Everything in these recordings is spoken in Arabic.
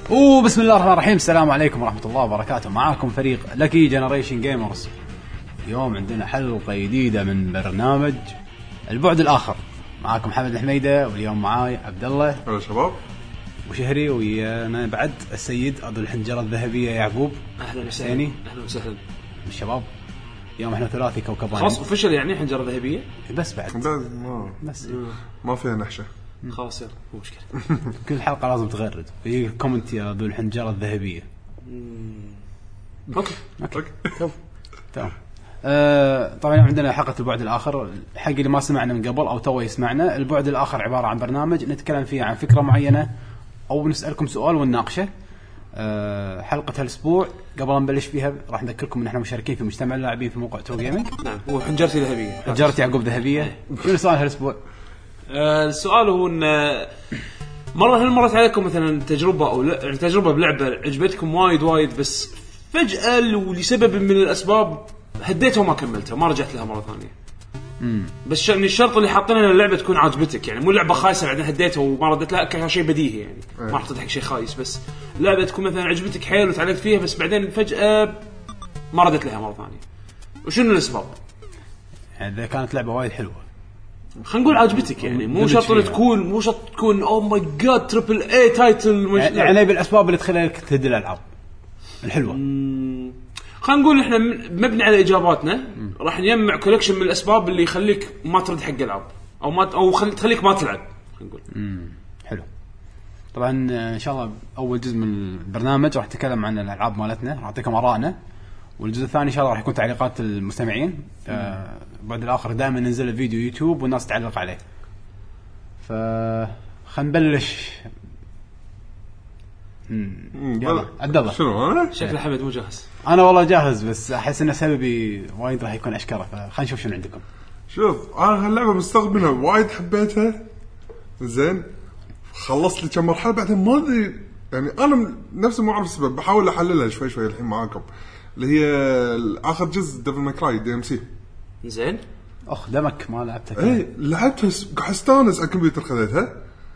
بسم الله الرحمن الرحيم. السلام عليكم ورحمة الله وبركاته. معاكم فريق لكي جنريشن جيمرز. اليوم عندنا حلقة جديدة من برنامج البعد الآخر. معاكم محمد الحميدة، واليوم معاي عبد الله. هلا شباب. وشهري، ويانا بعد السيد أبو الحنجرة الذهبية يعقوب. أهلا وسهلا. أهلا وسهلا الشباب. اليوم احنا ثلاثي كوكبان. خلاص اوفيشال يعني حنجرة ذهبية. بس بعد بس ما فيها نحشة. خلاص يلا مو مشكلة. كل حلقة لازم تغرد في كومنت يا أبو الحنجرة الذهبية. اوكي تمام. طبعا عندنا حلقة البعد الآخر. حق اللي ما سمعنا من قبل أو توه يسمعنا، البعد الآخر عبارة عن برنامج نتكلم فيه عن فكرة معينة أو نسألكم سؤال ونناقشه. حلقة هالأسبوع قبل أن نبلش فيها راح نذكركم إن إحنا مشاركين في مجتمع اللاعبين في موقع تو جيمينج. نعم، هو حنجرتي ذهبية، حنجرة يعقوب ذهبية. شنو سؤال هالأسبوع؟ السؤال هو إن هل مرت عليكم مثلا تجربة أو تجربة بلعبة عجبتكم وايد بس فجأة لسبب من الأسباب هديتها وما كملتها ما رجعت لها مرة ثانية. بس يعني الشرط اللي حاطينه ان اللعبه تكون عاجبتك، يعني مو لعبه خايسه بعدين هديتها وما ردت لها كشيء بديهي، يعني ما راح تضحك شيء خايس، بس لعبه تكون مثلا عجبتك حيل وتعلقت فيها بس بعدين فجاه ما ردت لها مره ثانيه. وشنو الاسباب؟ يعني اذا كانت لعبه وايد حلوه خلينا نقول عجبتك، يعني مو شرط تكون او ماي جاد تريبل اي تايتل، يعني بالاسباب اللي تخليك تهدي الالعاب الحلوه. خلينا نقول احنا مبني على اجاباتنا راح نجمع كولكشن من الاسباب اللي يخليك ما ترد حق العاب او تخليك ما تلعب. خلينا نقول حلو. طبعا ان شاء الله اول جزء من البرنامج راح نتكلم عن الالعاب مالتنا، راح نعطيكم ارائنا، والجزء الثاني ان شاء الله راح يكون تعليقات المستمعين. بعد الاخر دائما ننزل فيديو يوتيوب والناس تعلق عليه. خلينا نبلش. يلا عبد الله. شنو شكل حمد مو جاهز. انا والله جاهز بس احس ان سببي وايد راح يكون اشكره، فخلينا نشوف شنو عندكم. شوف انا هاللعبه مستغربها وايد حبيتها. زين خلصت لي كم مرحله بعدين ما ادري، يعني انا نفسي ما اعرف السبب، بحاول احللها شوي الحين معاكم. اللي هي اخر جزء ديفل ماي كراي دي ام سي. زين دمك ما لعبتها؟ اي لعبتها قاعد استانس على الكمبيوتر، خذيتها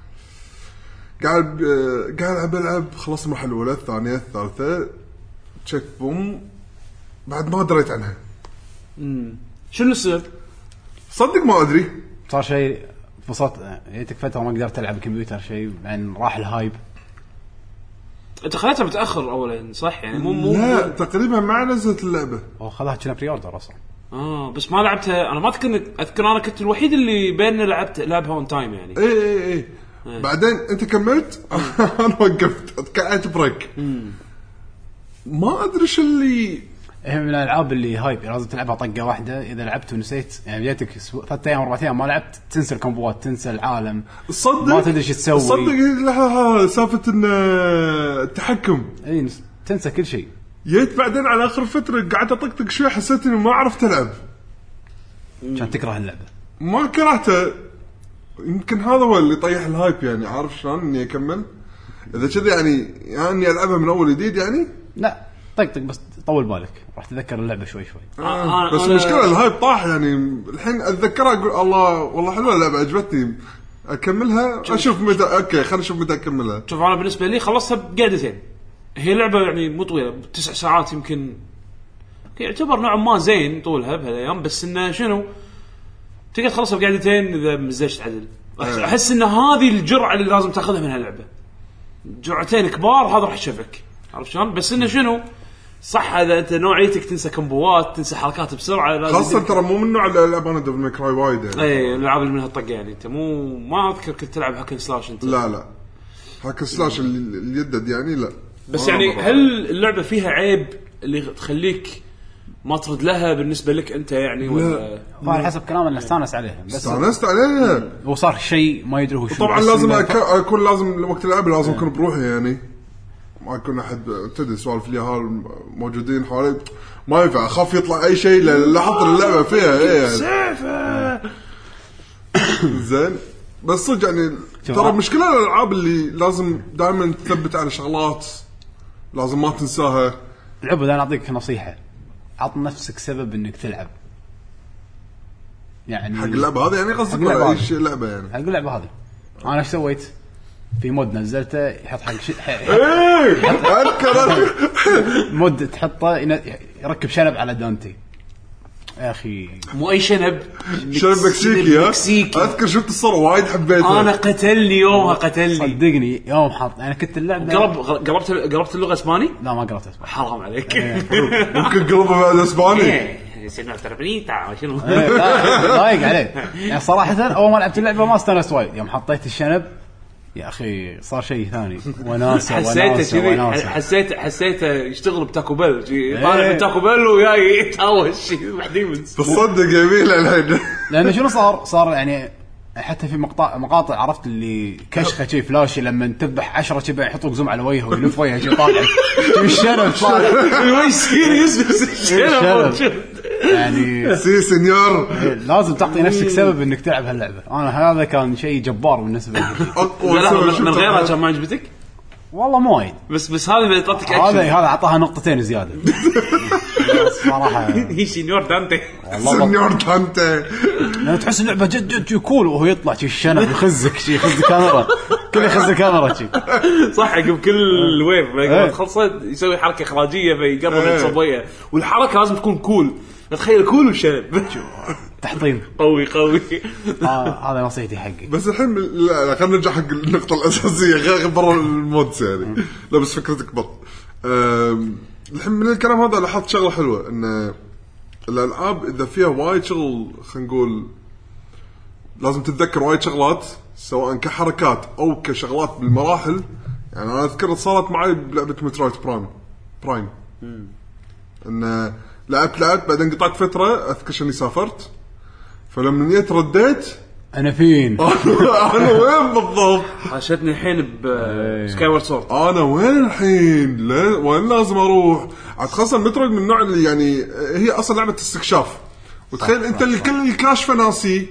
قاعد العب خلصت المرحله الاولى الثانيه الثالثه تشيك بوم بعد ما دريت عنها. شنو السبب؟ صدق ما ادري. صار شيء فصلت جيتك فتره ما قدرت العب الكمبيوتر شيء يعني راح الهايب. انت خليتها متاخر اولا صح؟ يعني مو لا تقريبا ما نزلت اللعبه او خذها كنا بري اوردر اصلا. بس ما لعبتها. انا ما اذكر انا كنت الوحيد اللي بيننا لعبها اون تايم يعني. اي بعدين انت كملت انا وقفت قعدت بريك. ما ادري شو اللي من الالعاب اللي هايب لازم تلعبها طقه واحده. اذا لعبت ونسيت يعني جاتك 3 ايام 4 ايام ما لعبت تنسى الكومبوات تنسى العالم صدق ما تدري ايش تسوي. صدق لها سالفه ان التحكم اي تنسى كل شيء. جيت بعدين على اخر فتره قعدت اطقطق شوي حسيت اني ما عرفت العب. كان تكره اللعبه؟ ما كرهتها، يمكن هذا هو اللي طيح الهايب، يعني عارف شلون اني اكمل اذا كذا يعني العبها من اول جديد يعني. لا طقطق بس طول بالك راح تتذكر اللعبه شوي بس المشكله الهايب طاح، يعني الحين اتذكرها اقول الله والله حلوه اللعبه عجبتني اكملها اشوف متى. اوكي خلينا نشوف متى اكملها. شوف انا بالنسبه لي خلصتها بقعدتين. هي لعبه يعني مو طويله 9 ساعات يمكن، يعتبر نوعا ما زين طولها بهالايام، بس انه شنو تقدر تخلصها بقعدتين اذا مزجت عدل. احس ان هذه الجرعه اللي لازم تاخذها من هاللعبه، جرعتين كبار هذا راح يشفك، عرفت شلون؟ بس انه شنو صح اذا انت نوعيتك تنسى كمبوات تنسى حركات بسرعه خاصه ترى مو من نوع الالعاب انا ديفل ماي كراي وايد يعني. اي الالعاب اللي منها الطقه يعني انت ما اذكر كنت تلعب هاكن سلاش انت. لا هاكن سلاش اللي يدد يعني لا. بس يعني هل اللعبه فيها عيب اللي تخليك ما ترد لها بالنسبه لك انت يعني؟ ولا على حسب كلام اللي استانس عليها. بس استانست عليها وصار شيء ما يدري هو شو. طبعا لازم اكون لازم وقت العب لازم اكون بروحي، يعني ما يكون احد تدري سوالف اليهال موجودين حوالي ما ينفع، اخاف يطلع اي شيء لحظه اللعبه فيها ايه سيفه. زين بس صدق يعني ترى مشكله الالعاب اللي لازم دائما تثبت على شغلات لازم ما تنساها. العب انا اعطيك نصيحه، عط نفسك سبب انك تلعب يعني حق اللعبه هذه، يعني قصدك ايش لعبه يعني حق اللعبه هذه. انا ايش سويت؟ في مود نزلته يحط حق اذكر مود تحطه يركب شنب على دانتي. يا اخي مو اي شنب مكسيكي. مكسيكي. اذكر شفت الصورة وايد حبيتها. انا قتلني يومها قتلني صدقني يوم حاط انا كنت اللعبه قربت اللغه اسباني. لا ما قرأت اسباني. حرام عليك. ممكن قلبه بعد اسباني. سيدنا تربنيتا شنو ضايق عليه يعني صراحه. اول ما لعبت اللعبه ما استانست وايد. يوم حطيت الشنب يا اخي صار شيء ثاني. وناسه حسيته يشتغل بتاكو بيل. طالع بتاكو بيل وياي يتهاوش محديمز. تصدق جميل الحين. لانه شنو صار يعني حتى في مقاطع عرفت اللي كشخه شيء فلاشي لما تذبح 10 شبع يحطوك زوم على وجهه ويلف وجهه شيء طالع الشنب طالع الوجه سيريس الشنب يعني سي سنيور لازم تعطي نفسك سبب انك تلعب هاللعبه. انا هذا كان شيء جبار بالنسبه لي. من غيرها كان ما عجبتك والله مو وايد بس هذا اللي تعطيك اكشن. هذا اعطاها نقطتين زياده صراحه. هي سينيور دانتي. سينيور دانتي لما تحس اللعبه جد كول وهو يطلع شي الشنب يخزك كاميرا كل يخز كاميرا شي صح. بكل ويف خلصت يسوي حركه اخراجيه فيقرب الصبيه والحركه لازم تكون كول. تخيل كول وشنب تحطيم قوي. هذا نصيحتي حقي. بس الحين لا خلينا نرجع حق النقطه الاساسيه غير برا المودز يعني. لا بس فكرتك بط. الحين من الكلام هذا لاحظت شغله حلوه ان الالعاب اذا فيها وايد شغل خلينا نقول لازم تتذكر وايد شغلات سواء كحركات او كشغلات بالمراحل. يعني انا اذكر صارت معي بلعبه مترويد برايم ان لعبت بعدين قطعت فتره اذكر اني سافرت فلما جيت رديت انا فين انا وين بالضبط. حاشتني الحين بسكاي وورد سورد. انا وين الحين وين لازم اروح. خاصه مترويد من النوع اللي يعني هي اصلا لعبه استكشاف وتخيل انت اللي كل الكاشفه ناسي.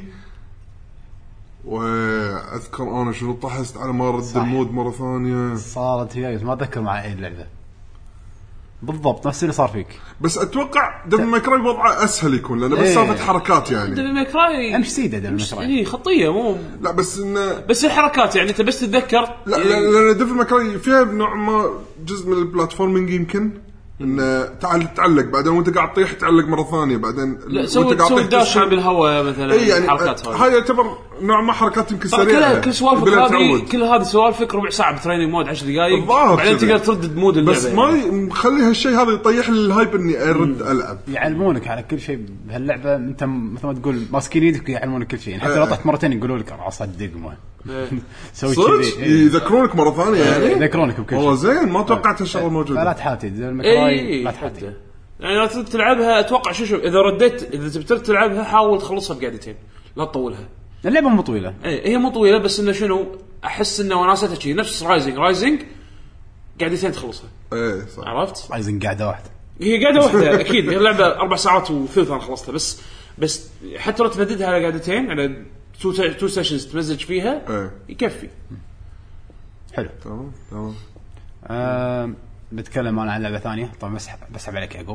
واذكر انا شنو طحست على ما رد المود مره ثانيه. صارت هي ما اتذكر مع اي اللعبه بالضبط نفس اللي صار فيك. بس اتوقع دبل ماكراي وضعه اسهل يكون لانه بس سالفه حركات يعني. دبل ماكراي امشي سيده دبل ماكراي خطيه مو لا بس الحركات يعني انت بس تتذكر. لا لان دبل ماكراي فيها نوع ما جزء من البلاتفورمينج يمكن ان تعلق بعدين وانت قاعد تطيح تعلق مره ثانيه بعدين وانت قاعد تطيح داش بالهواء مثلا. يعني الحركات هاي يعتبر نوع ما حركات يمكن سريعه. كل سوالفك هذه كل هذه سوالفك ربع ساعه بتريننج مود 10 دقائق بعدين تقدر تردد مود اللعبه. بس ما مخلي هالشيء هذا يطيح لي الهايب اني ارد العب. يعلمونك على كل شيء بهاللعبه. انت مثل ما تقول ماسكين يدك يعلمونك كل شيء. حتى لو طحت مرتين يقولوا لك اصدق ما سوي كذي يذكرونك مره ثانيه يعني يذكرونك بكل شيء. والله زين ما توقعت هالشغله موجوده. لا تحاتي المكراي لا تحاتي يعني لا تلعبها. اتوقع شوف اذا رديت اذا تبي تلعبها حاول تخلصها بقعدتين لا تطولها. اللعبه مو طويله. هي مو طويله بس انه شنو احس انه وناستها شيء نفس رايزنج قعدتين تخلصها. صح. عرفت رايزنج قاعده واحده. هي قاعده واحده اكيد. هي اللعبه 4 ساعات وثلث انا خلصتها. بس حتى لو تمددها على قعدتين على 2 سيشنز تمزج فيها يكفي. حلو تمام. بتكلم انا عن لعبه ثانيه طبعا بسحب عليك يعقوب.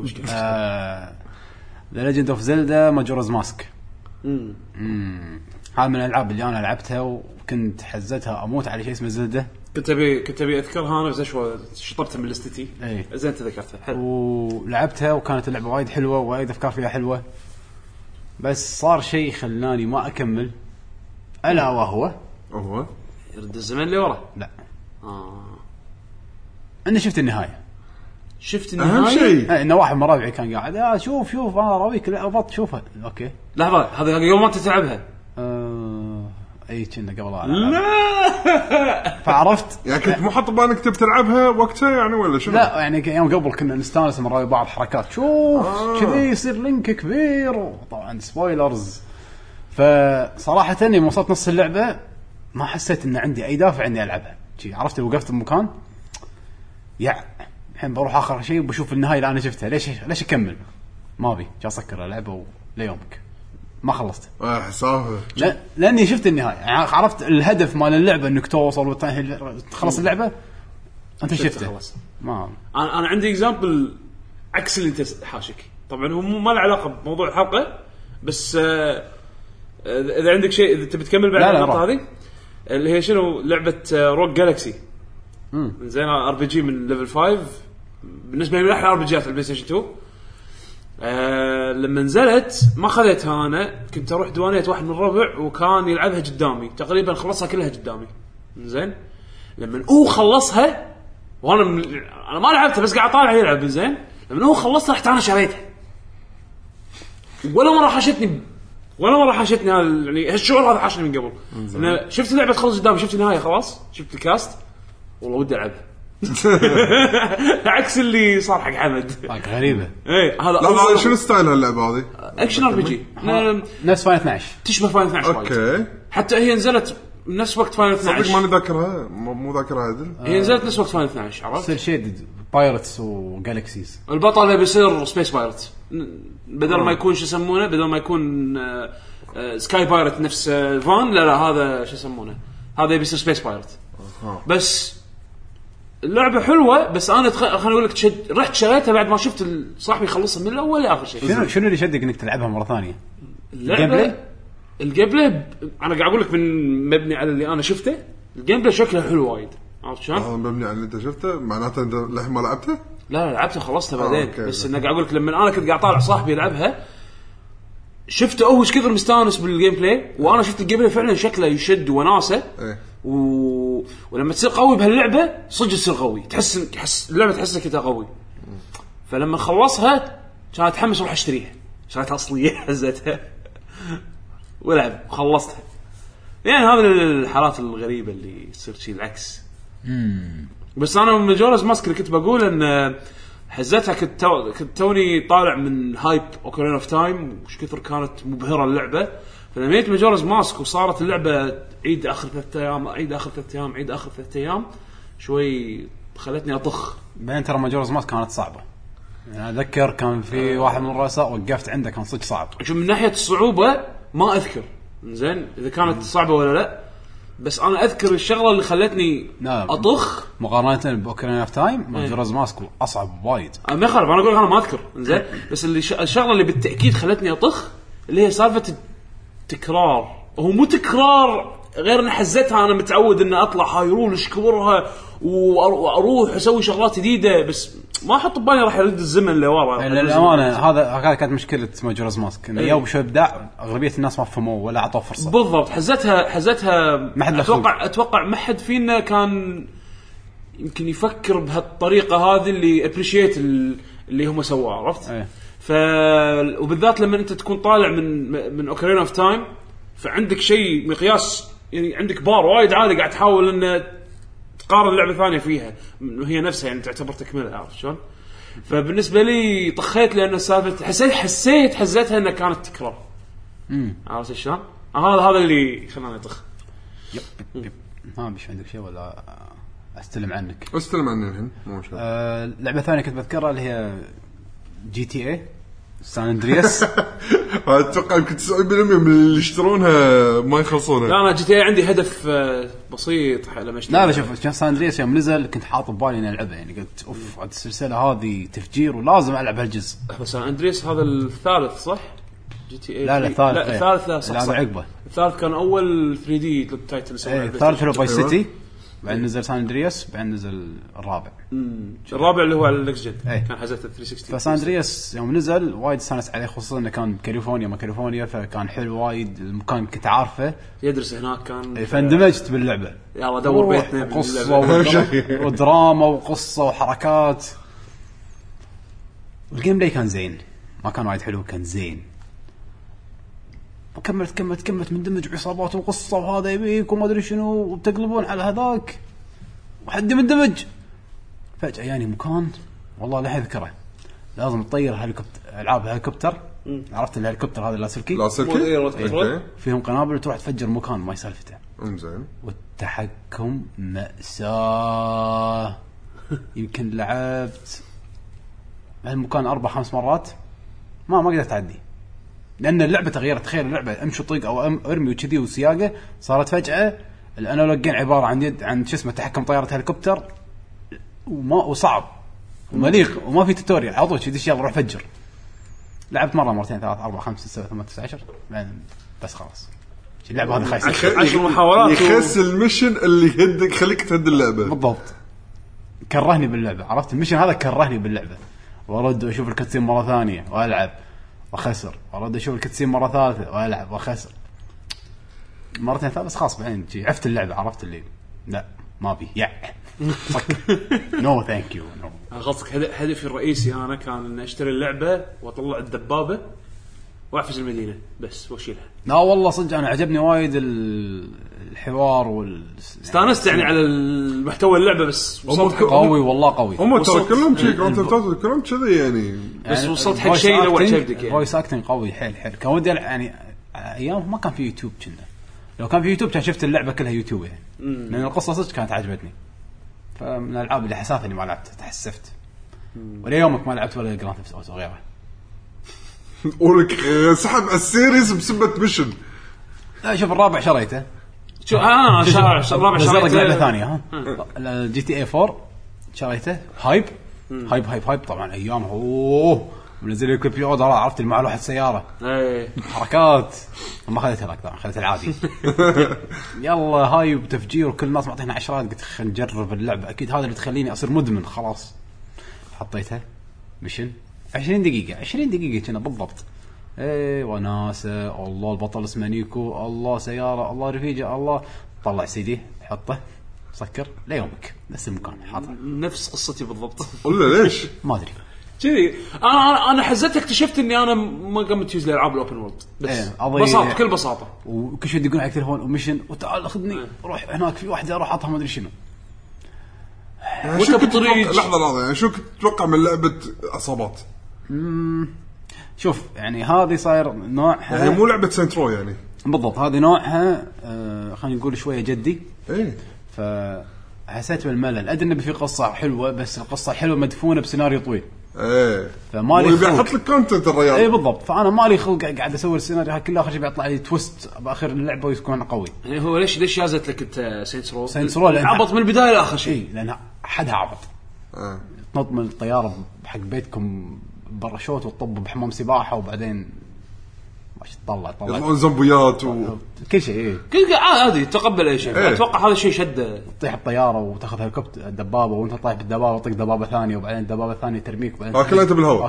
The Legend of Zelda Majora's Mask. هذا من الالعاب اللي انا لعبتها وكنت حزتها اموت على شيء اسمه زلدة. كنت ابي اذكرها انا زي شطبتها من لستي. زين تذكرتها حلو. ولعبتها وكانت اللعبه وايد حلوه وايد افكار فيها حلوه. بس صار شيء خلاني ما اكمل الا وهو يرد الزمن اللي ورا. لا انا شفت النهايه. اهم شيء انه واحد من ربعي كان قاعد شوف انا راويك ابط شوفها. اوكي لحظه هذا يوم ما تلعبها. اي كنا قبل لا فعرفت يعني كنت مو حاط بالك تبي تلعبها وقتها يعني ولا شنو؟ لا يعني يوم قبل كنا نستانس من راوي بعض حركات شوف كذي يصير لينك كبير وطبعا سبويلرز. فصراحه اني وصلت نص اللعبه ما حسيت ان عندي اي دافع اني العبها. عرفت وقفت بمكان الحين بروح اخر شيء وبشوف النهايه اللي انا شفتها. ليش اكمل؟ ما ابي اسكر اللعبه وليومك ما خلصت. حسافه لاني شفت النهايه يعني عرفت الهدف مال اللعبه انك توصل وتخلص اللعبه انت شفته. ما انا عندي اكزامبل عكس اللي انت حاشك. طبعا هو ما له علاقه بموضوع الحلقه بس اذا عندك شيء اذا تبي تكمل بعد النقطه هذه. اللي هي شنو لعبه روك جالكسي. زين ار بي جي من ليفل 5 بالنسبه لي من احلى ار بي جيات على البلاي ستيشن 2. لما نزلت ما خذيتها انا، كنت اروح دوانيه واحد من الربع وكان يلعبها قدامي تقريبا خلصها كلها قدامي. زين لما هو خلصها وانا انا ما لعبتها بس قاعد طالع يلعب. زين لما هو خلصها رحت انا شريتها ولا مره حاشتني يعني هالشعور هذا حاشني من قبل. انا شفت اللعبه تخلص قدامي، شفت النهايه خلاص، شفت الكاست والله ودي العبها. عكس اللي صار حق حمد. غريبه. ايه هذا لا شنو ستايل هاللعبه هذه؟ اكشن ار بي جي نفس فاين 12 تشبه فاين 12 اوكي. حتى هي نزلت نفس وقت فاين 12. صدق ماني ذاكرها، مو ذاكرها عدل. هي نزلت نفس وقت فاين 12 عرفت. سيل شيد بايرتس وجالكسيز. البطل بيصير سبيس بايرت بدل ما يكون شو يسمونه، بدل ما يكون سكاي بايرت نفس فان، لا هذا شو يسمونه، هذا بيصير سبيس بايرت. بس اللعبه حلوه، بس انا خليني اقول لك رحت شريتها بعد ما شفت صاحبي يخلصها من الاول لاخر شيء. شنو اللي شدك انك تلعبها مره ثانيه؟ الجيم بلاي انا قاعد اقول لك من مبني على اللي انا شفته. الجيم بلاي شكله حلو وايد، عرفت شلون؟ مبني على اللي انت شفته، معناته انت لحين ما لعبته؟ لا لعبتها خلصتها بعدين. بس انا قاعد اقول لك لما انا كنت قاعد طالع صاحبي يلعبها شفته ايش كثر مستانس بالجيم بلاي، وانا شفت الجيم بلاي فعلا شكله يشد وناسه. ولما تصير قوي بهاللعبه صدق تصير قوي، تحس اللعبه تحسك انت قوي. فلما خلصها كان اتحمس اروح اشتريها، شريتها اصليه حزتها ولعب خلصتها. يعني هذا الحالات الغريبه اللي تصير شيء العكس. بس انا من ماجورز ماسك اللي كنت بقول ان حزتها كنت توني طالع من هايب اوكرين اوف تايم وش كثر كانت مبهره اللعبه. فلما جيت ماجورز ماسك وصارت اللعبه عيد اخر 3 ايام عيد اخر 3 ايام شوي خلتني اطخ. بعدين ترى ماجورز ماسك كانت صعبه، يعني اذكر كان في واحد من الرؤساء وقفت عنده كان صدق صعب. شوف من ناحيه الصعوبه ما اذكر زين اذا كانت صعبه ولا لا، بس انا اذكر الشغله اللي خلتني اطخ مقارنه باوكرين اوف تايم. ماجورز ماسك اصعب وايد. ما يخالف انا اقول انا ما اذكر زين، بس الشغله اللي بالتاكيد خلتني اطخ اللي هي سالفه التكرار. هو مو تكرار غير ان حزتها انا متعود ان اطلع هايرول اشكورها واروح اسوي شغلات جديده، بس ما احط ببالي راح يرد الزمن لورا. للامانه هذا كانت مشكله ماجورز ماسك، انه يوم شوي ابداع اغلبيه الناس ما فهموا ولا اعطوه فرصه. بالضبط حزتها اتوقع ما حد فينا كان يمكن يفكر بهالطريقه هذه اللي ابريشيت اللي هم سووه، عرفت؟ وبالذات لما انت تكون طالع من اوكرين اوف تايم فعندك شيء مقياس، يعني عندك بار وايد عالي قاعد تحاول ان تقارن لعبه ثانيه فيها وهي نفسها يعني تعتبر تكمله، عرفت شلون؟ فبالنسبه لي طخيت لان السالفه حسيت حزتها انها كانت تكرار. عرفت شلون؟ هذا اللي خلاني اطخ. يب ما بيش عندك شيء ولا استلم عنك؟ استلم عني الحين مو مشكله. لعبه ثانيه كنت بذكرها اللي هي جي تي اي سان اندرياس. اتوقع يمكن 90% من اللي يشترونها ما يخلصونها. لا انا جي تي اي عندي هدف بسيط لما اشتري. لا شوف سان اندرياس يوم نزل كنت حاط ببالي اني العبها، يعني قلت اوف عاد السلسله هذه تفجير ولازم العب هالجزء. سان اندرياس هذا الثالث صح؟ جي تي اي لا الثالث لا صح عقبه. الثالث كان اول 3 دي تايتل اسمه الثالث هو باي سيتي، بعدين نزل سان اندرياس، بعدين نزل الرابع. الرابع اللي هو على الاكس جن كان حزت 360. فسان اندرياس يوم نزل وايد استانست عليه، خصوصا انه كان كاليفورنيا فكان حلو وايد. المكان كنت عارفه يدرس هناك كان فاندمجت باللعبه. يلا دور بيتنا قصه ودراما وقصه وحركات. الجيم بلاي كان زين، ما كان وايد حلو، كان زين. وكملت مندمج عصابات وقصه وهذا يبيك وما ادري شنو وبتقلبون على هذاك وحد مندمج. فجاه يعني مكان والله لا اذكره لازم تطير هليكوبتر، العاب هليكوبتر. عرفت الهليكوبتر هذا اللاسلكي فيهم قنابل وتروح تفجر مكان ما يسالفته. زين. والتحكم مأساة. يمكن لعبت هالمكان 4-5 مرات ما قدرت اعدي، لأن اللعبة تغيرت. تخيل اللعبة امشي طيق أو ارمي وكذي وسياقة، صارت فجأة الانالوجين عبارة عن شو اسمه تحكم طيارة هليكوبتر وصعب ومليق وما في توتوريال، عضو كذي يلا روح فجر. لعبت مرة مرتين 3 4 5 6 7 8 9 10 بس خلاص اللعبه هذه خايسه 10 محاولات يخس المشن اللي يهدك خليك تهد اللعبه بالضبط. كرهني باللعبه، عرفت المشن هذا كرهني باللعبه، وارد اشوف الكتسين مره ثانيه والعب وخسر، وارد اشوف الكتسين مره ثالثه والعب وخسر مرتين ثلاث، بس خلاص بعدين عرفت اللعبه، عرفت اللي لا ما بي نو ثانك يو نو. قصدك هدفي الرئيسي انا كان ان اشتري اللعبه واطلع الدبابه واحفز المدينه بس واشيلها. لا والله صدق انا عجبني وايد الحوار استانست يعني على المحتوى اللعبه، بس وصلت قوي والله قوي. هم ترى كلهم شيء كانوا كلهم كذي يعني، بس وصلت حق شيء لو عجبتك يعني فويس اكتنج قوي حيل كان ودي يعني ايام ما كان في يوتيوب كنا، لو كان في يوتيوب كان شفت اللعبه كلها يوتيوب يعني لان القصه صدق كانت عجبتني. فمن الالعاب اللي حسافه اللي ما لعبت تحسفت، ولا يومك ما لعبت ولا جراند ثيفت اوتو غيره. ولك سحب السيريز بسبة ميشن. لا شوف الرابع شريته، شو الرابع شريته لعبه ثانيه ها جي تي اي 4 شريته هايب طبعا ايام منزل لك كمبيوتر دولار، عرفت مع واحد سياره حركات ما اخذتها لك طبعا، اخذت العادي يلا هاي وتفجير وكل الناس معطينا عشرات، قلت خلينا نجرب اللعبه اكيد هذا اللي تخليني اصير مدمن. خلاص حطيتها ميشن 20 دقيقه كنا بالضبط. اي وناسه الله البطل اسمه نيكو، الله سياره، الله رفيجه، الله طلع سيدي حطه سكر ليومك نفس المكان حاطه نفس قصتي بالضبط. ولا ليش ما ادري كذي. انا حزتك اكتشفت اني انا ما قمت يوز الالعاب الاوبن وورلد بس بساطه كل بساطه، وكل شيء يقولون على التليفون وميشن وتعال اخذني روح هناك في واحده اروح اعطها ما ادري شنو. وانت بالطريق لحظه يعني شو كنت تتوقع من لعبه عصابات؟ شوف يعني هذه صاير نوعها يعني مو لعبه سنترو يعني بالضبط، هذه نوعها خلينا نقول شويه جدي. ايه فحسيت بالملل. ادري ان في قصه حلوه بس القصه الحلوه مدفونه بسيناريو طويل. ايه فما لي خلق بيحط لك كونتنت الرياض. ايه بالضبط، فانا ما لي خلق قاعد اسوي السيناريو كله، اخر شيء بيطلع لي تويست باخر اللعبه ويكون قوي. يعني هو ليش يازت لك انت سينس رو عبط من البدايه لاخر شيء لان حدها عبط. تنط من الطياره حق بيتكم برشوت وتطب بحمام سباحه وبعدين ماش تطلع يطلعون زومبيات كل شيء. ايه كل عادي تقبل اي شيء. اتوقع هذا شيء شد تطيح الطياره وتاخذ هليكوبتر الدبابه وانت طايح بالدبابه وطق دبابه ثانيه وبعدين الدبابه الثانيه ترميك وبعدين اكلها انت بالهواء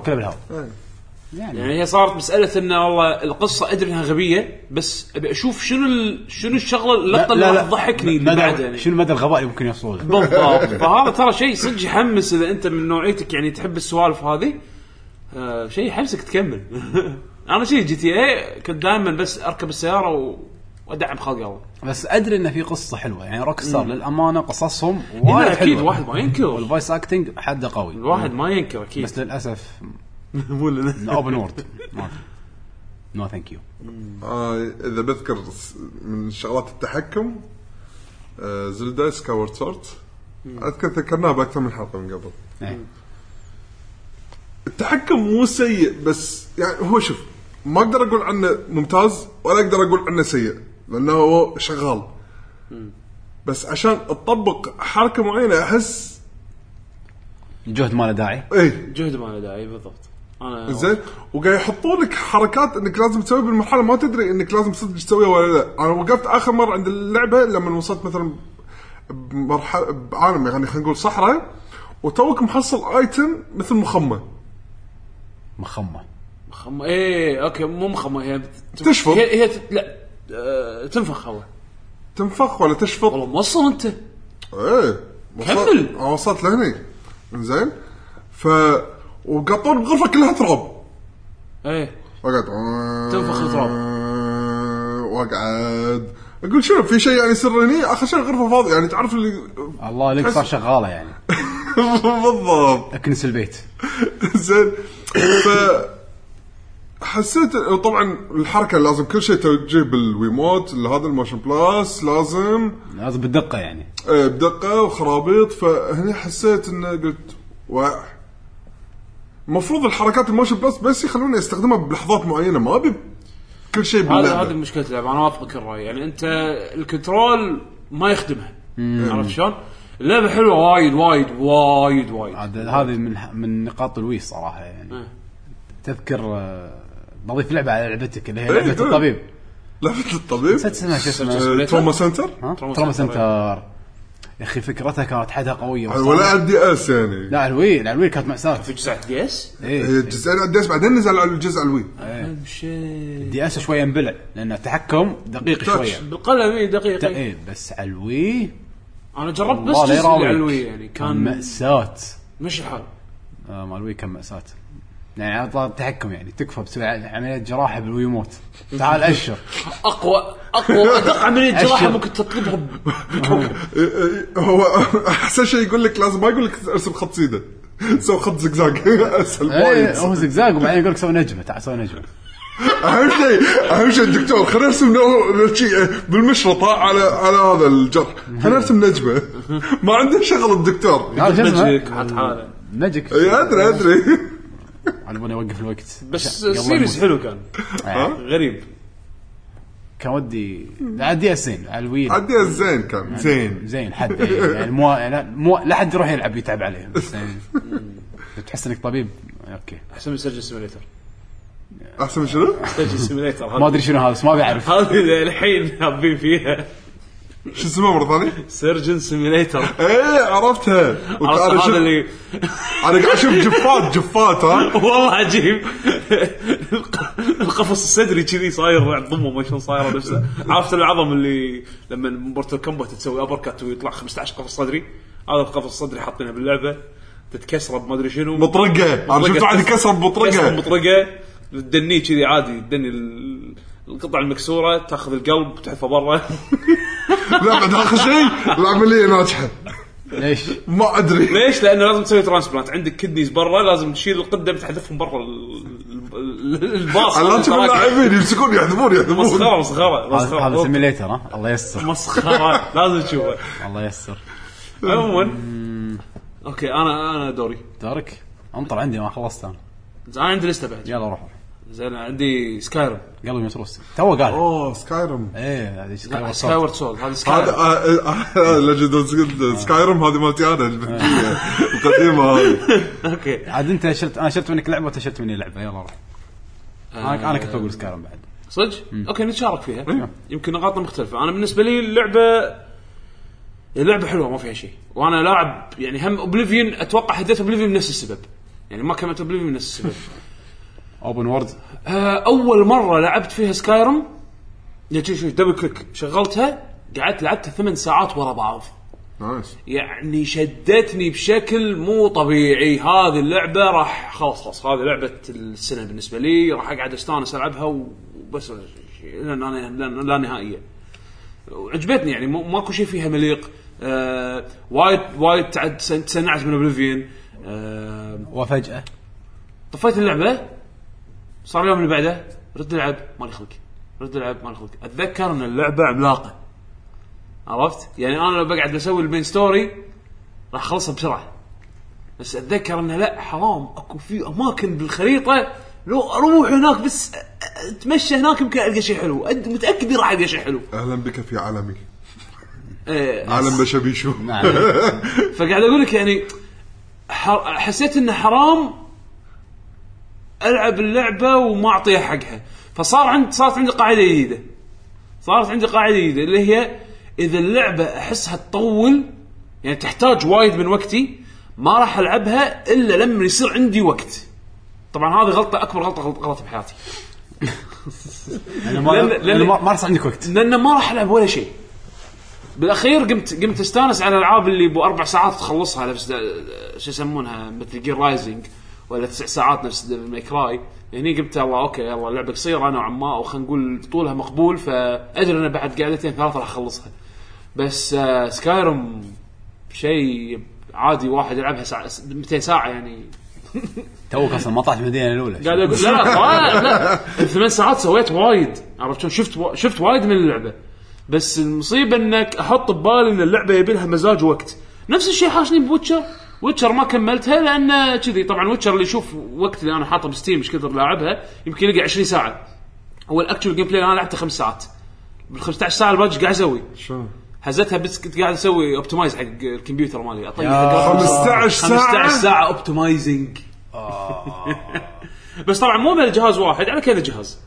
يعني هي صارت مساله ان والله القصه ادري انها غبيه بس ابي اشوف شنو الشغله اللقطه اللي تضحكني بعد يعني شنو مدى الغباء اللي ممكن يوصل له بالضبط. فهذا ترى شيء صدق يحمس اذا انت من نوعيتك يعني تحب السوالف هذه. شيء يحمسك تكمل. انا شيء جي تي اي كنت دائما بس اركب السياره وادعم خلق الله، بس ادري ان في قصه حلوه يعني روك ستار للامانه قصصهم وايد اكيد واحد ما ينكر، والفويس اكتنج حده قوي الواحد ما ينكر اكيد، بس للاسف مو اوبن وورد نو ثانك يو. اذا بذكر من شغلات التحكم زلدا سكاورد سورد اذكر ذكرناها باكثر من حلقه من قبل. التحكم مو سيء بس يعني هو شوف ما اقدر اقول عنه ممتاز ولا اقدر اقول عنه سيء لانه هو شغال، بس عشان تطبق حركه معينه احس الجهد ما له داعي. ايه جهد ما له داعي بالضبط. انا زين وقاعد يحطوا لك حركات انك لازم تسوي بالمرحله ما تدري انك لازم صدق تسويها ولا لا. انا وقفت اخر مره عند اللعبه لما وصلت مثلا بمرحله بعالم يعني خلينا نقول صحراء وتوك محصل ايتم مثل مخمه ايه اوكي مو مخمه هي تشفط هي لا تنفخ هوا تنفخ ولا تشفط والله موصل انت ايه كمل وصلت لهني زين وقطون بغرفه كلها تراب ايه وقعد تنفخ التراب وقعد اقول شنو في شيء يعني سرني اخر شيء غرفه فاضيه يعني تعرف اللي الله لك صار شغاله يعني بالضبط اكنس البيت زين حسيت طبعا الحركه لازم كل شيء توجيه بالويموت هذا الموشن بلاس لازم بالدقه يعني بدقه وخرابيط. فهنا حسيت ان قلت المفروض الحركات الموشن بلاس بس يخلوني استخدمها بلحظات معينه ما ابي كل شيء باللعبه. هذا مشكله اللعبه انا وافقك الراي يعني انت الكنترول ما يخدمها عرفت شلون. اللعبه حلوه وايد هذه من نقاط الويس صراحه يعني تذكر بضيف لعبه على لعبتك اللي هي لعبه الطبيب لعبه الطبيب نسيت اسمها شو اسمها تروما سنتر تروما سنتر يا اخي فكرتها كانت حدها قويه ولا على الدي اس يعني لا الوي كانت مأساة في جزء دي اس الجزء على الدي اس بعدين نزل على الجزء على الوي دي اس شويه انبلع لان التحكم دقيق شويه بالقلم دقيق ايه بس على الوي انا جربت بس جزء على الوي يعني كان مأساة مش الحال مال الوي كان مأساة يعني على التحكم يعني تكفى بسوي عملية جراحة بالوي يموت تعال أشر أقوى أدق عملية جراحة ممكن تطلبها هو أحسن شيء يقول لك لازم ما يقول لك ارسم خط سيدة سوي خط زقزاق أسهل وايد هو زقزاق وبعدين يقول لك سوي نجمة تعال سوي نجمة أهم شيء الدكتور خلينا نرسم شيء بالمشرطة على هذا الجرح خلينا نرسم نجمة ما عنده شغل الدكتور ماجيك حتى حاله ماجيك أدري على يوقف الوقت بس سيريس حلو كان غريب كان ودي عادي الزين على الويل عادي الزين كان زين حد يعني مو لا حد يروح يلعب يتعب عليه بس يعني تحس انك طبيب اوكي احسن من سيرجن سيميليتر احسن شنو سيرجن سيميليتر ما ادري شنو هذا بس ما بعرف هذه الحين حابين فيها شو اسمه مرة ثانية سيرجن سيميليتر ايه عرفتها هذا اللي انا قاعد اشوف جفات ها والله عجيب القفص الصدري كذي صاير ضمه ما شلون صايره نفسه عرفت العظم اللي لما مباراه الكومبات تسوي ابركات ويطلع 15 قفص صدري هذا القفص الصدري حاطينه باللعبه تتكسر بما ادري شنو مطرقه انا شفت واحد يكسر بمطرقه تدنيه كذي عادي تدني القطعة المكسورة تأخذ القلب وتحطه برا لا بعد آخر شيء العملية ناجحة ليش؟ ما أدري ليش لأنه لازم تسوي ترانسبلانت عندك كدنيز برا لازم تشيل القدم تحذفهم برا الباص لا تشوف اللاعبين يمسكون يحذفون مسخرة هذا سيميليتر ها الله يسر مسخرة لازم تشوفه الله يسر عموما أوكي أنا دورك انطر عندي ما خلصت أنا عندي لستة بعد يلا روح زين عندي سكايرم قلبي مسروس تو قال سكايرم ايه هذه سكايورد سول هذا سكايرم هذا ليجند سكايرم هذه مالتي انا القديمه هذه اوكي عاد انت انا شلت منك لعبه وتشلت مني لعبه يلا روح انا كنت بقول سكايرم بعد صدق اوكي نتشارك فيها يمكن نقاط مختلفه انا بالنسبه لي اللعبه حلوه ما فيها شيء وانا لاعب يعني هم اوبليفيون اتوقع هديت اوبليفيون من نفس السبب يعني ما كملت اوبليفيون من نفس السبب اوبن وورد اول مره لعبت فيها سكايرم يجي شوف دبل كليك شغلتها قعدت لعبت 8 ساعات ورا بعض نايس يعني شدتني بشكل مو طبيعي هذه اللعبه راح خلاص هذه لعبه السنه بالنسبه لي راح اقعد استانس العبها وبس لا نهائيه وعجبتني يعني ماكو شيء فيها مليق وايد تسنعت من اوبليفيون وفجاه طفيت اللعبه صار اليوم اللي بعده رد العب مالي خلق اتذكر ان اللعبه عملاقه عرفت يعني انا لو بقعد بسوي المين ستوري راح اخلصها بسرعه بس اتذكر ان لا حرام اكو في اماكن بالخريطه لو اروح هناك بس اتمشى هناك يمكن القى شيء حلو متاكد راح القى شيء حلو اهلا بك في عالمي عالم بشبيشو فقاعد اقول لك يعني حسيت انه حرام العب اللعبه وما اعطيها حقها صارت عندي قاعده جديده اللي هي اذا اللعبه احسها تطول يعني تحتاج وايد من وقتي ما راح العبها الا لما يصير عندي وقت طبعا هذه اكبر غلطه بحياتي لأن ما راح عندك وقت لان ما راح العب ولا شيء بالاخير قمت استانس على الالعاب اللي ب 4 ساعات تخلصها نفس شو يسمونها مثل جير رايزنج ولا 9 ساعات نفس مايكراي يعني قمت الله اوكي يلا اللعبه قصيره نوعا ما او خلينا نقول طولها مقبول فادري انا بعد قعدتين 3 راح اخلصها بس سكايرم شيء عادي واحد يلعبها 200 ساعه يعني توك اصلا ما طلعت المدينه الاولى قاعد اقول لا 8 ساعات سويت وايد عرفت شفت وايد من اللعبه بس المصيبه انك احط ببالي ان اللعبه يبي لها مزاج وقت نفس الشيء حاشني بويتشر ما كملتها لان كذي طبعا ويتشر اللي يشوف وقت اللي انا حاطه بستيم مش كثر لاعبها يمكن يلقى 20 ساعه هو الاكتشوال جيم بلاي انا لعبته 5 ساعات بال 15 ساعه الباقي قاعد اسوي هزتها بس كنت قاعد اسوي اوبتمايز حق الكمبيوتر مالي اطيح 15 ساعه اوبتمايزنج بس طبعا مو بالجهاز واحد على كذا جهاز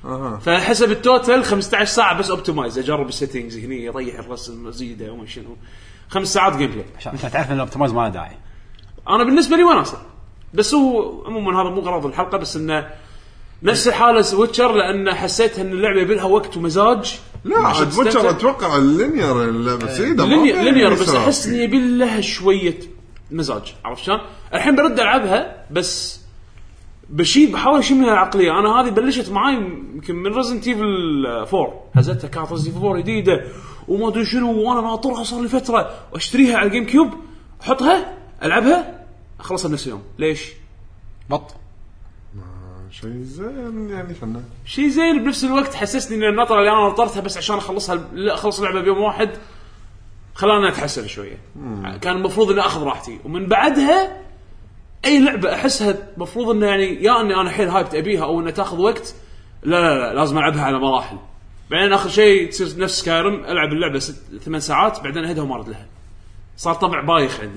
فحسب التوتال 15 ساعه بس اوبتمايز، اجرب السيتنجز هني يريح الرسم زياده وما شنو. 5 ساعات جيم بلاي عشان انت تعرف ان الاوبتمايز ما له داعي. انا بالنسبه لي وناسه، بس هو عموما هذا مو غرض الحلقه، بس انه نفس الحاله ويتشر، لان حسيت ان اللعبه يبيلها وقت ومزاج. لا عاد ويتشر اتوقع اللينير اللعبه سيده لينير بس احس اني يبي لها شويه مزاج، عرفت شلون؟ الحين برد العبها بس بحاول اشيل منها العقليه. انا هذه بلشت معاي يمكن من ريزنت ايفل 4، هزتها كانت ريزنت ايفل 4 جديده وما ادري شنو، وانا ناطرها صار لي فتره واشتريها على الجيم كيوب، احطها العبها اخلصها بنفس اليوم. ليش؟ بط شيء زين يعني فنان، شيء زين بنفس الوقت حسسني ان النطره اللي انا نطرتها بس عشان اخلصها، لا اخلص اللعبه بيوم واحد، خلاني اتحسن شويه. كان المفروض اني اخذ راحتي، ومن بعدها اي لعبه احسها مفروض انه يعني يا اني انا حيل هايبت ابيها او انها تاخذ وقت، لا لازم العبها على مراحل. بعدين اخر شيء تصير نفس سكايرم، العب اللعبه 8 ساعات بعدين اهدها وما ارد لها، صار طبع بايخ عندي.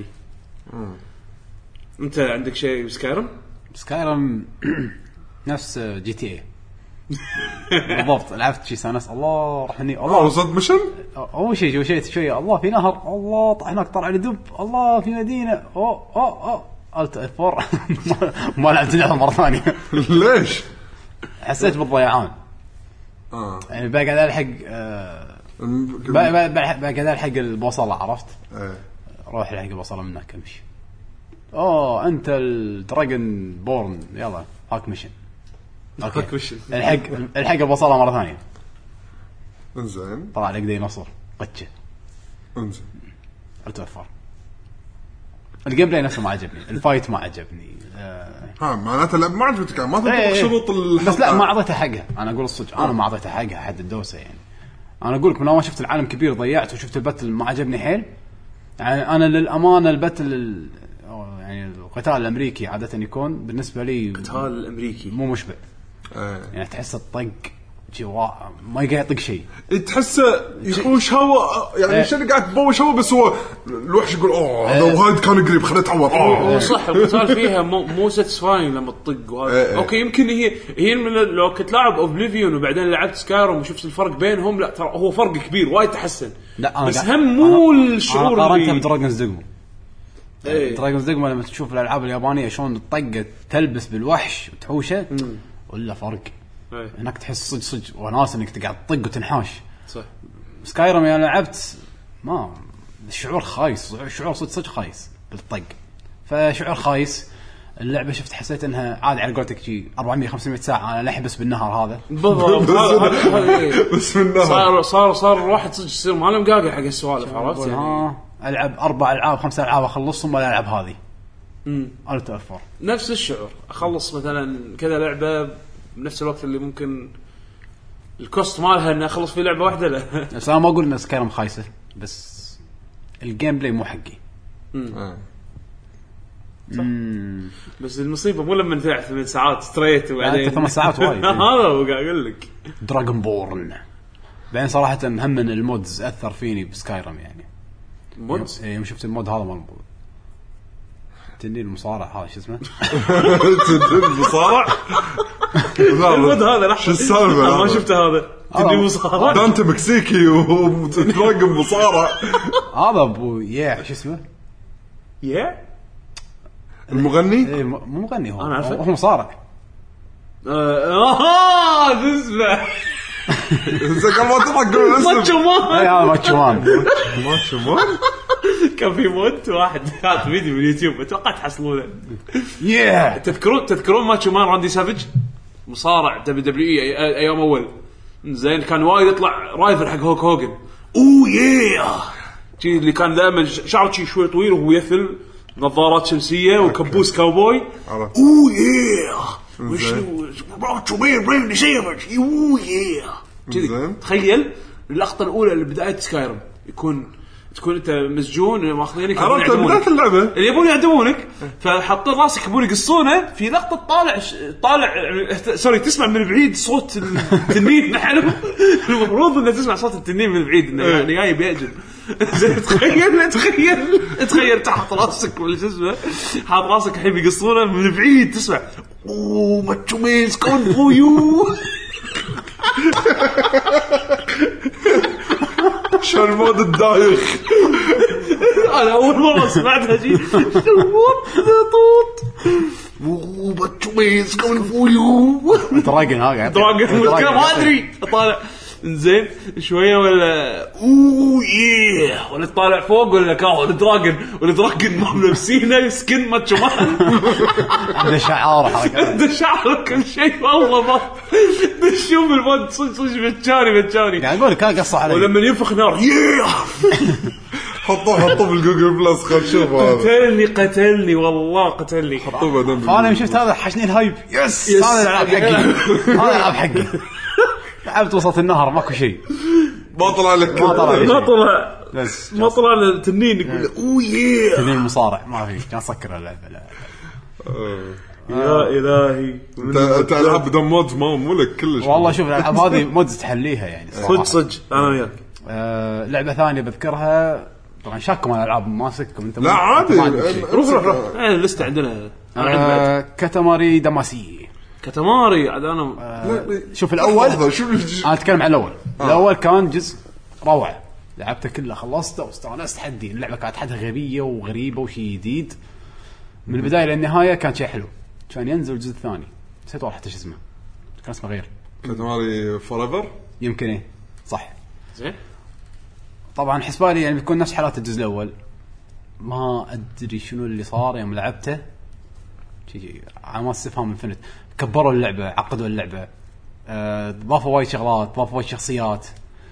انت عندك شيء سكايرم نفس جي تي اي بالضبط. لعبت شيء سانس الله رحني الله وصلت مشن اول شيء شويه الله في نهر، الله طحناك طلع لي دب، الله في مدينه او الت اف 4 ما لعبت اللعبه مره ثانيه. ليش؟ حسيت بالضيعان. يعني بقى قاعد الحق بقى قاعد الحق البوصله، عرفت؟ روح الحق البوصله منك امشي. انت الدراجون بورن، يلا هاك ميشن. هاك ميشن الحق البوصله مره ثانيه. انزين طلع لك دي نصر قتشه. انزين التوفر الجيم بلاي نفسه ما عجبني، الفايت ما عجبني. معناته اللعبه ما عجبتك، ما تطبق شروط بس لا ما اعطيتها حقها. انا اقول الصدق انا ما اعطيتها حقها حد الدوسه. يعني انا اقول لك من اول ما شفت العالم كبير ضيعت، وشفت الباتل ما عجبني حيل. يعني انا للامانه الباتل يعني القتال الامريكي عاده يكون بالنسبه لي القتال الامريكي مو مشبع. يعني تحس الطق جواء ما يقدر يطق شيء، تحسه يحوش هوا يعني شنو قاعد تبوش هوا، بس هو الوحش يقول هذا وهذا كان قريب خلينا نتعور. صح القتال فيها مو ساتسفاين لما تطق وهذا. اوكي يمكن هي من لو كنت لاعب اوبليفيون وبعدين لعبت سكايروم وشفت الفرق بينهم، لا ترى هو فرق كبير وايد تحسن. بس هم مو الشعور اللي قارنته بدراجونز دوغما. دراجونز دوغما لما تشوف الالعاب اليابانيه شلون الطقه تلبس بالوحش وتحوشه ولا فرق. هناك تحس صج وناس انك تقعد تطق وتنحاش. صح. سكايرم انا لعبت ما الشعور خايس، شعور صدق خايس بالطق، فشعور خايس. اللعبه شفت حسيت انها عادي على قولتك شيء 400 500 ساعه انا لحبس بالنهار هذا بالضبط. بس بالنهار صار الواحد صدق يصير ما له مقاقع حق السوالف، عرفت يعني العب 4 ألعاب 5 ألعاب اخلصهم ولا العب هذه. الت اف 4 نفس الشعور، اخلص مثلا كذا لعبه بنفس الوقت اللي ممكن الكوست مالها ان اخلص في لعبه واحده. لا بس انا ما اقول ان سكايرم خايسه، بس الجيم بلاي مو حقي. بس المصيبه مو لما تلعب 8 ساعات ستريت وبعدين 8 ساعات وايد. هذا هو قاعد اقول لك دراجون بورن. بعدين صراحه هم من المودز اثر فيني بسكايرم. يعني مودز يوم شفت المود هذا مال تنين المصارع هذا شو اسمه تنين المصارع المود هذا شو السالفه؟ ما شفته هذا تنين المصارع دانت مكسيكي وتراقب مصارع هذا ابو شو اسمه المغني مو مغني هو هو مصارع. تسمع إذا كان ما تضحك قول اسم ماتشو مان ماتشو مان كان في مود واحد كان فيديو من اليوتيوب اتوقع تحصلونه. تذكرون ماتشو مان راندي سافيج مصارع دبليو اي ايام اول زين كان وايد يطلع رايفل حق هوك هوجن شيء اللي كان دائما شعره شوي طويل وهو يثل نظارات شمسيه وكبوس كاوبوي وشنو ماتشو مان راندي سافيج تخيل اللقطه الاولى اللي بدايه سكايرم تكون انت مسجون ماخذينك عرفت بدايه اللعبه اللي يبون يعدمونك فحاطين راسك يبون يقصونه في لقطه طالع سوري تسمع من بعيد صوت التنين نحن المفروض انك تسمع صوت التنين من بعيد انه يعني جاي بيأجل. تخيل تحت راسك ولا شو اسمه حاط راسك الحين يقصونه من بعيد تسمع ماتشو مينز كون فو يو شو المود الدايخ. انا اول مره سمعتها شيء طوط وبتشويس كون فويو دراجون هذا دراجون ما ادري اطالع زين شويه ولا ياه ولا طالع فوق ولا كاو الدراجون ما لابسينه سكن ما تشوفه عنده شعار حركه عنده شعر كل شيء والله ما بشوف المود صدق بتشاري يعني اقول لك قصه علي ولما ينفخ نار حطوه بالجوجل بلس خل شوف هذا قتلني والله قتلني. حطوه بعدين انا شفت هذا حشني الهايب يس هذا العاب حقي هذا العاب حقي لعبت وسط النهر ماكو شيء ما طلع لك ما طلع التنين يقول اوه تنين مصارع ما في كان سكر اللعبه لا يا الهي انت العاب بدون مودز مو لك كلش والله شوف الالعاب هذه مودز تحليها يعني صدق انا وياك. لعبه ثانيه بذكرها طبعا شاكم على الالعاب ماسككم انت لا عادي روح لسه عندنا كاتاماري داماسي كاتاماري عاد انا شوف الاول انا اتكلم عن الاول كان جزء روعه لعبته كله خلصته واستانست حدي اللعبه كانت حدها غبيه وغريبه وشيء جديد من البدايه للنهايه كان شيء حلو كان ينزل الجزء الثاني نسيت والله حتى شو اسمه كان اسمه غير كاتاماري فوريفر يمكن ايه صح زين طبعا حسبالي يعني بتكون نفس حالات الجزء الاول ما ادري شنو اللي صار يوم لعبته شيء على ما استفهام الفنت كبروا اللعبه عقدوا اللعبه ضافوا وايد شغلات ضافوا وايد شخصيات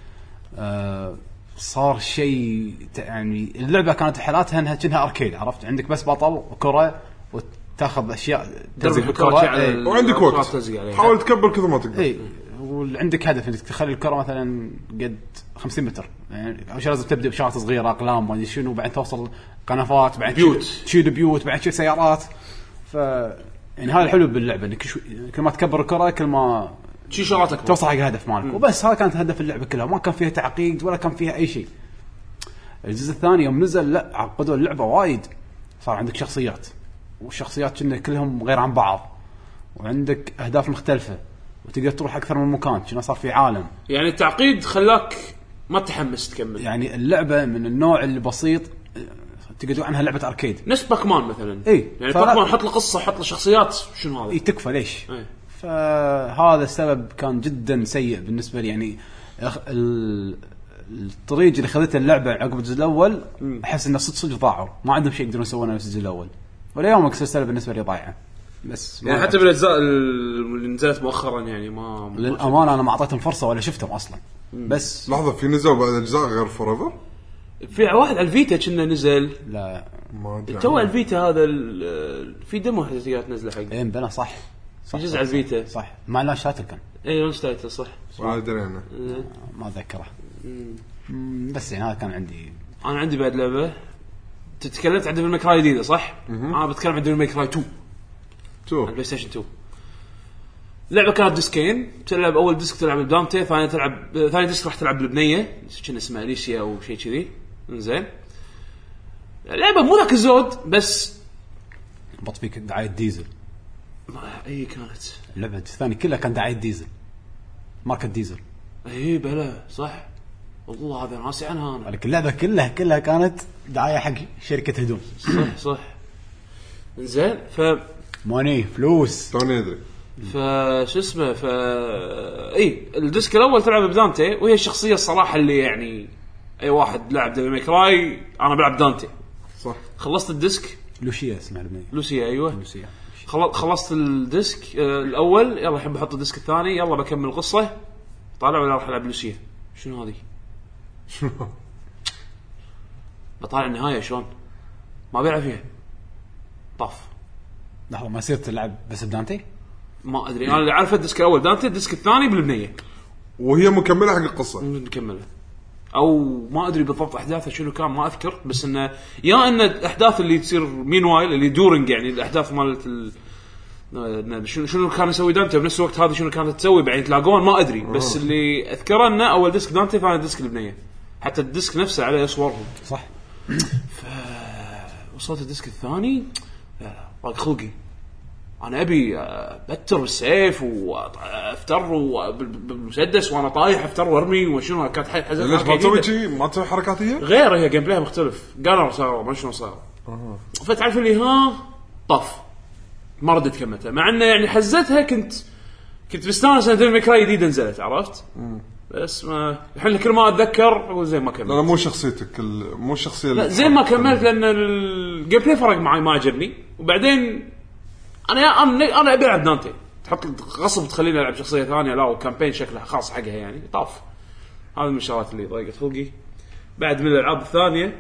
صار شيء يعني اللعبه كانت حالاتها انها كأنها اركيد عرفت عندك بس بطل وكره وتاخذ اشياء تلزق الكره وعندك وقت حاول تكبر كذا ما تقدر اي وعندك هدف انك تخلي الكره مثلا قد 50 متر يعني اول لازم تبدا بشغلات صغيره اقلام ما ادري شنو بعدين توصل قنفات بعدين تشيل بيوت بعدين تشيل سيارات يعني هذا الحلو باللعبه انك كل ما تكبر الكره كل ما شي شغلاتك توصل حق الهدف مالك وبس. هذا كانت هدف اللعبه كلها ما كان فيها تعقيد ولا كان فيها اي شيء. الجزء الثاني يوم نزل لا عقدوا اللعبه وايد صار عندك شخصيات والشخصيات كنا كلهم غير عن بعض وعندك اهداف مختلفه وتقدر تروح اكثر من مكان كنا صار في عالم يعني التعقيد خلاك ما تحمس تكمل يعني اللعبه من النوع اللي بسيط تقدر عنها لعبه اركيد نفس باكمان مثلا إيه؟ يعني باكمان حط له قصه حط له شخصيات شنو هذا تكفى ليش إيه؟ فهذا السبب كان جدا سيء بالنسبه لي يعني الطريق اللي خذته اللعبه عقب الجزء الاول احس ان صدق ضاعوا ما عندهم شيء يقدرون يسوونه نفس الجزء الاول ولا يومك السلسله بالنسبه لي ضايعه بس يعني حتى بالاجزاء اللي نزلت مؤخرا يعني ما للامانه انا ما اعطيتهم فرصه ولا شفتهم اصلا بس لحظه في نزلوا بعد اجزاء غير فوريفر في واحد على الفيتا كنا نزل لا ما ادري تو الفيتا هذا في ديمو حدثيات نزله حق ايه بنا صح جزء على الفيتا صح ما لا شاتل كان اي لون ستايتل صح ما ادري انا ما اتذكره بس يعني هذا كان عندي انا عندي بعد لعبه تتكلمت عن ديفل ماي كراي جديده صح انا بتكلم عن ديفل ماي كراي 2 على البلاي ستيشن 2 لعبه كانت ديسكين تلعب اول ديسك تلعب بدانتي ثاني ديسك راح تلعب بالبنيه كنا اسمها اليسيا او شيء كذي زين لعبه مو ذاك الزود بس بط فيك دعايه ديزل اي كانت اللعبه الثانيه كلها كان دعايه ديزل ماركه ديزل اي بلا صح والله هذا ناسي عنها انا لكن اللعبه كلها كانت دعايه حق شركه هدوم صح زين ماني فلوس توني ادري فشو اسمه اي الديسك الاول تلعب بدانتي وهي الشخصيه الصراحه اللي يعني اي واحد لعب ديفل ماي كراي انا بلعب دانتي صح خلصت الديسك لوشيا اسمها البنيه لوسيا ايوه لوسيا خلصت الديسك الاول يلا الحين بحط الديسك الثاني يلا بكمل القصه طالع ولا راح العب لوسيا شنو هذه بطالع النهايه شلون ما بيلعب فيها طاف لحظه ما يصير تلعب بس بدانتي ما ادري انا اللي عارف الديسك الاول دانتي الديسك الثاني بالبنيه وهي مكمله حق القصه نكملها او ما ادري بالضبط احداثها شنو كان ما اذكر بس انه يا ان الاحداث اللي تصير مين وايل اللي دورنج يعني الاحداث مالت شنو كان يسوي دانتي بنفس الوقت هذا شنو كانت تسوي بعدين تلاقون ما ادري بس اللي اذكره انه اول ديسك دانتي ثاني ديسك البنيه حتى الديسك نفسه عليه صورهم صح وصلت الديسك الثاني ضاق خلقي انا ابي بتر بالسيف وافتر بالمسدس وانا طايح افتر وارمي وشنو كانت حزه. ليش ما تسوي شيء ما تسوي حركاتيه غير هي جيم بلاي مختلف قالوا صار ما شنو صار فتعرف اللي طف ما ردت كمتها مع انه يعني حزتها كنت مستانس ان ديفل كراي جديد نزلت عرفت بس ما الحين كل ما اتذكر اقول زين ما كملت. لا مو شخصيتك مو الشخصيه لا زين ما كملت لان الجيم بلاي فرق معي ما عجبني وبعدين انا ابي العب دانتي تحط غصب تخليني العب شخصيه ثانيه لا وكامبين شكلها خاص حقها يعني طاف. هذا من الشغلات اللي ضايقت خلقي بعد من الالعاب الثانيه.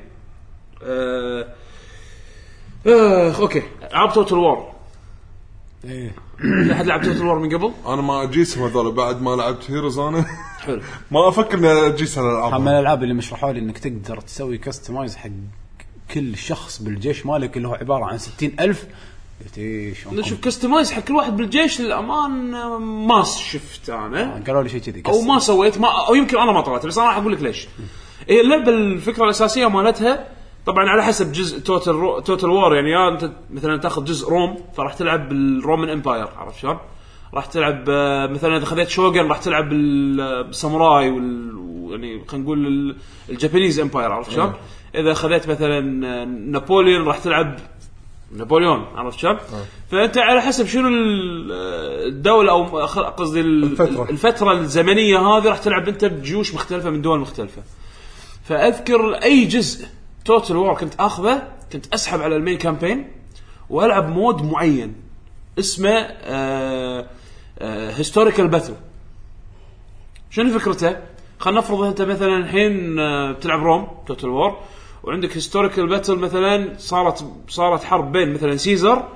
اوكي العاب توتال وور ايه احد لعب توتال وور من قبل؟ انا ما اجيس هذول بعد ما لعبت هيروز انا حلو ما افكر اني اجيس هالالعاب. هم الالعاب اللي مشرحوا لي انك تقدر تسوي كستمايز حق كل شخص بالجيش مالك اللي هو عباره عن 60,000. نشوف كستمايز حق كل واحد بالجيش للأمان ما شفت أنا قالوا لي شيء كذي أو ما سويت أو يمكن أنا ما طلعت بس أنا راح أقول لك ليش. هي اللعبة الفكرة الأساسية مالتها طبعا على حسب جزء توتال وور يعني يا أنت مثلا تأخذ جزء روم فراح تلعب بالرومان إمباير عرفت شلون راح تلعب مثلا إذا خذيت شوغن راح تلعب بالساموراي يعني خلينا نقول الجابانيز إمباير عرفت شلون إذا خذيت مثلا نابوليون راح تلعب نابليون عرفت شلون فانت على حسب شنو الدوله او قصدي الفتره الزمنيه هذه راح تلعب انت بجيوش مختلفه من دول مختلفه. فاذكر اي جزء توتال وور كنت اخذه كنت اسحب على المين كامبين والعب مود معين اسمه هيستوريكال باتل. شنو فكرته؟ خلينا نفرض انت مثلا الحين بتلعب روم توتال وور وعندك هيستوريكال باتل مثلا صارت حرب بين مثلا سيزر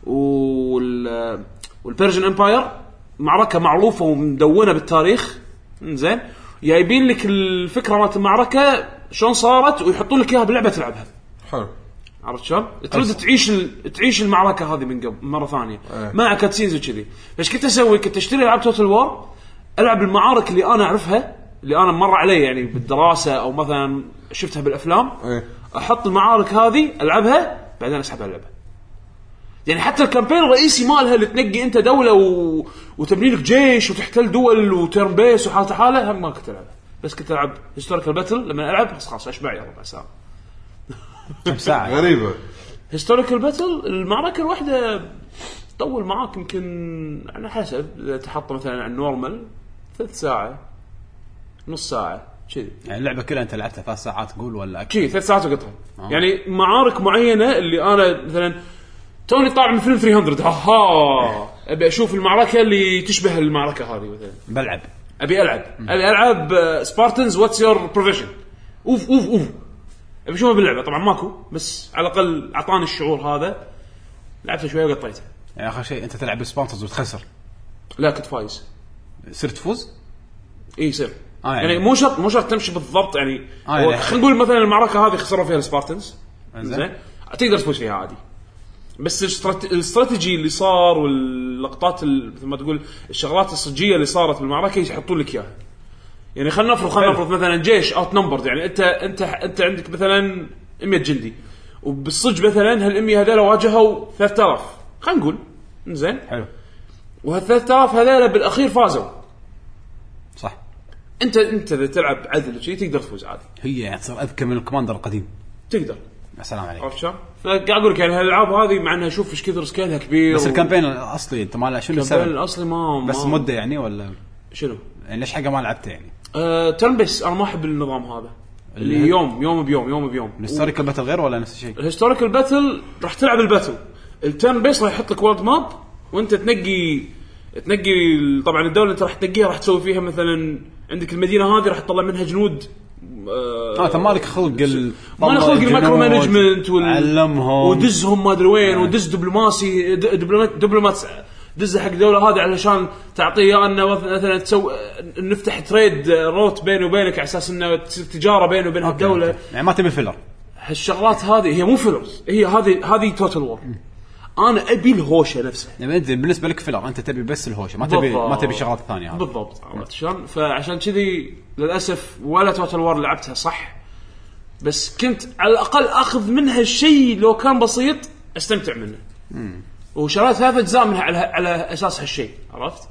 والبيرجن امباير معركه معروفه ومدونه بالتاريخ زين جايبين لك الفكره مالت المعركه شلون صارت ويحطون لك اياها بلعبه تلعبها حلو عرفت شلون تريد تعيش المعركه هذه من قبل مره ثانيه مع كاتسينز وكذي. فايش كنت اسوي؟ كنت اشتري العاب توتال وور العب المعارك اللي انا اعرفها اللي انا مر علي يعني بالدراسه او مثلا شفتها بالافلام احط المعارك هذه العبها بعدين اسحب اللعبه. يعني حتى الكامبين الرئيسي مالها اللي تنقي انت دوله وتبني لك جيش وتحتل دول وتيرن بيس وحالته حاله هم ما كنت العبها بس كنت العب هيستوريكال باتل لما العب خلاص اشبع يا ربع ساعه ساعه غريبه. هيستوريكال باتل المعركه الواحده تطول معاك يمكن على حسب اذا تحط مثلا على النورمال 3 ساعه نص ساعه كذي. يعني اللعبه كلها انت لعبتها 3 ساعات تقول ولا اكيد 3 ساعات وقطها يعني معارك معينه اللي انا مثلا توني طالع من فيلم 300 ابي اشوف المعركه اللي تشبه المعركه هذه مثلا بلعب ابي العب سبارتنز واتس يور بروفيشن اوف ابي اشوفها باللعبه طبعا ماكو بس على الاقل اعطاني الشعور هذا لعبت شويه وقطيتها. يعني اخر شيء انت تلعب سبارتنز وتخسر لا كنت فايز صرت تفوز يصير يعني مو شرط تمشي بالضبط يعني يعني خلينا نقول مثلا المعركه هذه خسروا فيها السبارتنز زين تقدر تفوز فيها عادي بس الاستراتيجي اللي صار واللقطات مثل ما تقول الشغلات الصجيه اللي صارت بالمعركه يحطون لك اياها. يعني خلينا نفرض مثلا جيش اوت نمبرد يعني انت عندك مثلا 100 جندي وبالصج مثلا هال100 هذول واجهوا 3000 خلينا نقول زين حلو وهال3000 هذول بالاخير فازوا صح. انت اذا تلعب عدل شيء تقدر تفوز عادي. هي يعني تصير اذكى من الكوماندر القديم تقدر. السلام عليكم. عرفت شلون؟ فقاعد اقول لك يعني هالالعاب هذه مع انها اشوف ايش كثر سكيلها كبير بس الكامبين الاصلي انت ما شنو السبب؟ الكامبين الاصلي ما بس مده يعني ولا شنو؟ يعني ليش حاجه ما لعبته يعني؟ ترن بس انا ما احب النظام هذا اللي يوم بيوم. الهيستوريكال باتل غير ولا نفس الشيء؟ الهيستوريكال باتل راح تلعب الباتل الترن بيس راح يحط لك وورد ماب وانت تنقي طبعا الدوله اللي انت راح تنقيها راح تسوي فيها مثلا عندك المدينه هذه راح تطلع منها جنود مالك خلق المايكرو مانجمنت علمهم ودزهم ما ادري وين ودز دبلوماسي دبلومات دز حق دوله هذه علشان تعطيه انه مثلا تسوي نفتح تريد روت بيني وبينك على اساس انه تجاره بيني وبين الدوله. يعني ما تبي فيلر هالشغلات هذه هي مو فيلرز هي هذه توتال وور. انا ابي الهوشه نفسها يعني بالنسبه لك فيلر انت تبي بس الهوشه ما تبي شغلات ثانيه بالضبط عرفت شلون. فعشان كذي للاسف ولا توتال وور لعبتها صح بس كنت على الاقل اخذ منها الشيء لو كان بسيط استمتع منه وشريت 3 أجزاء منها على اساس هالشيء عرفت.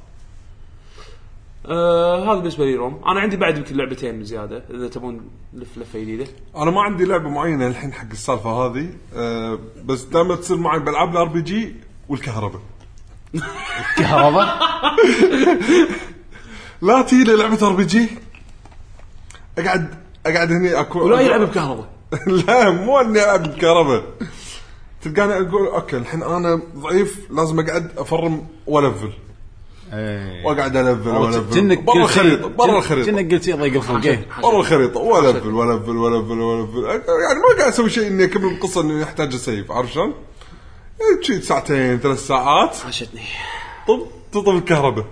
هذا بالنسبه لي روم. انا عندي بعد يمكن لعبتين زياده اذا تبون لفه جديده. انا ما عندي لعبه معينه الحين حق السالفه هذه بس دائما تصير معي بالعاب الار بي جي والكهرباء. كهرباء لا تيجي لي لعبه ار بي جي اقعد هني اكون ولا يلعب بكهرباء. لا مو اني العب بكهرباء. تلقاني اقول اوكي الحين انا ضعيف لازم اقعد افرم ولفل واقعد الفل برا الخريطه كأنك قلت يضيق الفوق برا الخريطه ولفل يعني ما قاعد اسوي شيء اني اكمل القصه اني احتاج اسيف عارف شلون شيء 2 3 ساعات عشتني تطفي الكهرباء.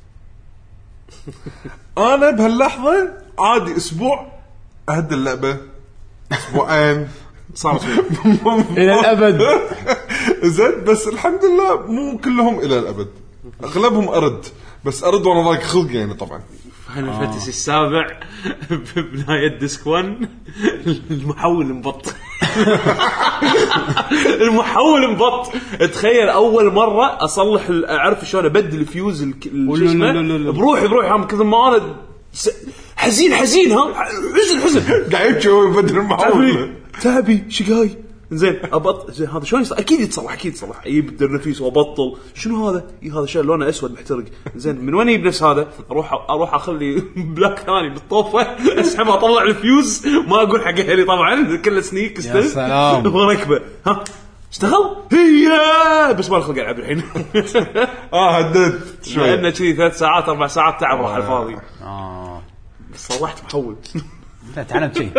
انا بهاللحظه عادي اسبوع اهدي اللعبه اسبوعين صارت الى الابد. زين بس الحمد لله مو كلهم الى الابد اغلبهم ارد بس ارد وانا ضايق خلقي يعني طبعا. فاينل فانتسي السابع بنهاية ديسك 1 المحول انبط. المحول انبط. تخيل اول مرة اصلح اعرف شلون ابدل الفيوز بروحي هم كثر ما انا حزين ها حزن قاعد تشوف يبدل المحول تعبي شقاي زين زين هذا شلون اكيد يتصلح يبدل النفيس وابطل شنو هذا هذا شيء لونه اسود محترق زين من وين يجيب نفس هذا اروح اخلي بلاك ثاني بالطوفه اسحبه اطلع الفيوز ما اقول حق اهلي طبعا كله سنيك يا سلام وركبه ها اشتغل هي بس ما الخلق العب الحين. هديت شوي لانه كذي 3 ساعات 4 ساعات تعب راح على الفاضي. صلحت محول. لا تعلمت شيء.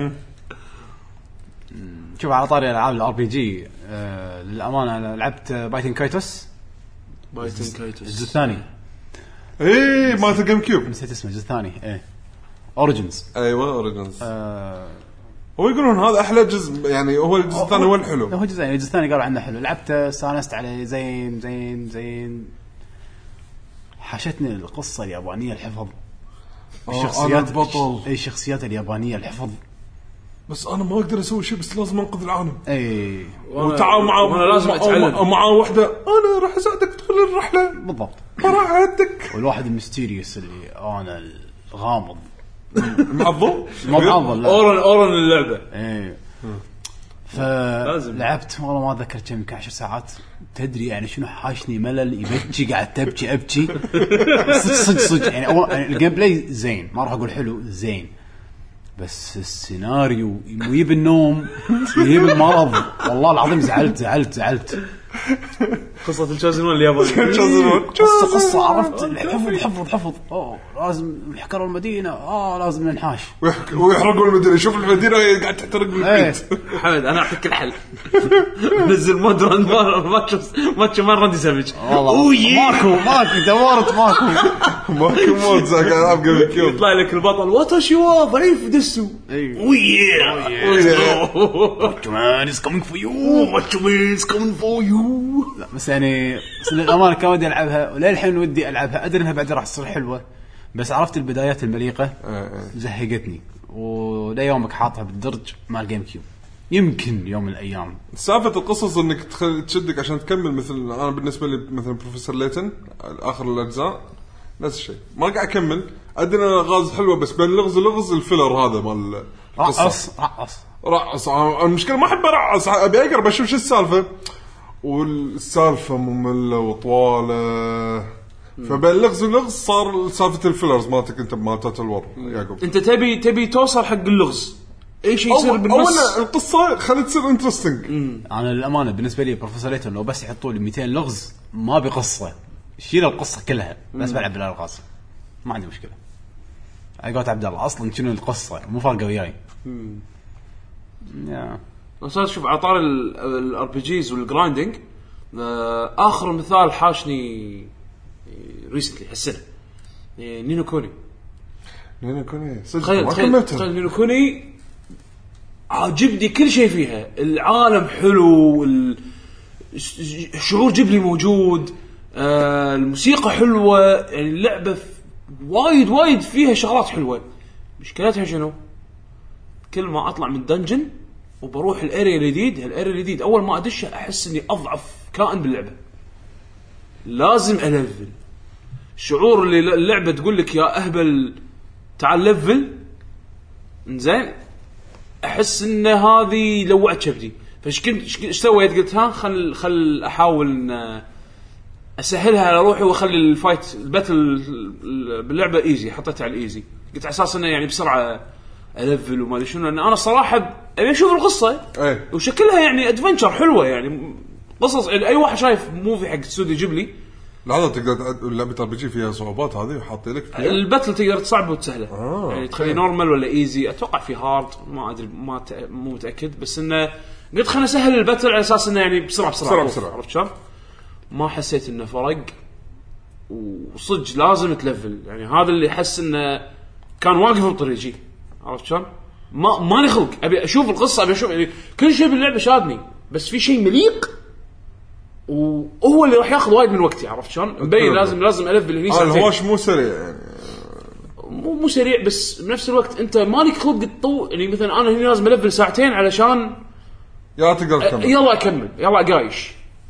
شوف على طاري العاب الار بي جي للامانه انا لعبت بايتن كايتوس الجزء الثاني مالت الجيم كيوب نسيت اسمه الجزء الثاني اوريجينز. ايوه اوريجينز. هو يقولون هذا احلى جزء يعني هو الجزء الثاني هو الحلو. هو الجزء الثاني قالوا عنه حلو لعبته استانست عليه زين حشتني القصه اليابانيه الحفظ الشخصيات البطل الشخصيات اليابانيه الحفظ بس انا ما اقدر اسوي شيء بس لازم انقذ العالم. وتعاون معه انا لازم اتعلم مع وحده انا راح اساعدك تدخل الرحله بالضبط راح اعدك. والواحد الميستيريوس اللي انا الغامض معضل اورن اللعبه فلعبت والله ما اتذكر كم يمكن 10 ساعات. تدري يعني شنو حاشني ملل يبكي قاعد ابكي صدق يعني الجيم بلاي زين ما راح اقول حلو زين بس السيناريو يجيب النوم يجيب المرض والله العظيم زعلت. قصة الشوزن الياباني قصة عرفت حفظ لازم يحكروا المدينة لازم ننحاش ويحرقوا المدينة. شوف المدينة قاعد تحترق بالبيت. حمد أنا أعطيك الحل. نزل مود ماتش راندي سافيج ماكو دورت ماكو مود زاك ألعاب قبل كيوب يطلع لك البطل واتشوا ضعيف دسو Macho Man is coming for you. لا بس يعني للأمانة كان ودي ألعبها وللحين ودي ألعبها أدري أنها بعد راح تصير حلوة بس عرفت البدايات المليقة زهقتني ولا يومك حاطها بالدرج مع الجيم كيوب يمكن يوم من الأيام. سالفة القصص إنك تشدك عشان تكمل مثل أنا بالنسبة لي مثلا بروفيسور ليتن آخر الأجزاء نفس الشيء ما قاعد أكمل أدري أنا غاز حلوة بس بين لغز الفيلر هذا مال رقص. المشكلة ما أحب أرقص أبي أقرب أشوف شو السالفة والسالفة مملة وطوالة فبين لغز صار سالفة الفيلرز مالتك أنت مالتات الور يعقوب. أنت تبي توصل حق اللغز أي شيء يصير بالنص. أولا القصة خلت تصير انترستينج. أنا للأمانة بالنسبة لي بروفيسور ليتون لو بس يحطوا لي 200 لغز ما بقصة شيل القصة كلها بس بلعب بالألغاز ما عندي مشكلة. أقول عبد الله أصلاً شنو القصة مو فارقة وياي. أصلاً شوف عطار الار بي جيز والجرايندينج آخر مثال حاشني ريسنتلي هالسنة نينو كوني تخيل نينو كوني عجبني كل شيء فيها العالم حلو الشعور جبلي موجود الموسيقى حلوة يعني اللعبة وايد فيها شغلات حلوة. مشكلتها شنو كل ما أطلع من دنجن وبروح الاريا الجديد أول ما أدش أحس إني أضعف كائن باللعبة لازم ألفل. شعور اللي اللعبة تقول لك يا أهبل تعال لفل إنزين، أحس إن هذه لوعت شبدي. فش كنت إيش سويت؟ قلت ها خل أحاول إن أسهلها على روحي وأخلي الفايت الباتل باللعبة إيزي. حطيتها على الإيزي، قلت على أساس إنه يعني بسرعة ألفل وما أدري شنو. أنا الصراحة أبي أشوف القصة وشكلها يعني أدفنتشر حلوة، يعني قصص يعني أي واحد شايف موفي حق استوديو جيبلي. لا تقدر اللعبة بيجي فيها صعوبات هذه وحاطي لك فيها الباتل تقدر تصعبه وتسهله. يعني تخلي نورمال ولا ايزي، اتوقع في هارد ما ادري مو متاكد، بس انه قلت خلينا نسهل الباتل على اساس انه يعني بسرعه عرفت شلون؟ ما حسيت انه فرق وصدق لازم تلفل. يعني هذا اللي حس انه كان واقف بطريقي عرفت شلون؟ ما لي خلق ابي اشوف القصه، ابي اشوف يعني كل شيء باللعبه شادني، بس في شيء مليق وهو اللي راح ياخذ وايد من وقتي عرفت شلون؟ مبين لازم الفل هني ساعتين. الهواش مو سريع يعني مو سريع، بس بنفس الوقت انت مالك خلق تطول. يعني مثلا انا هني لازم الفل ساعتين علشان يا تقدر تكمل، يلا اكمل يلا قايش.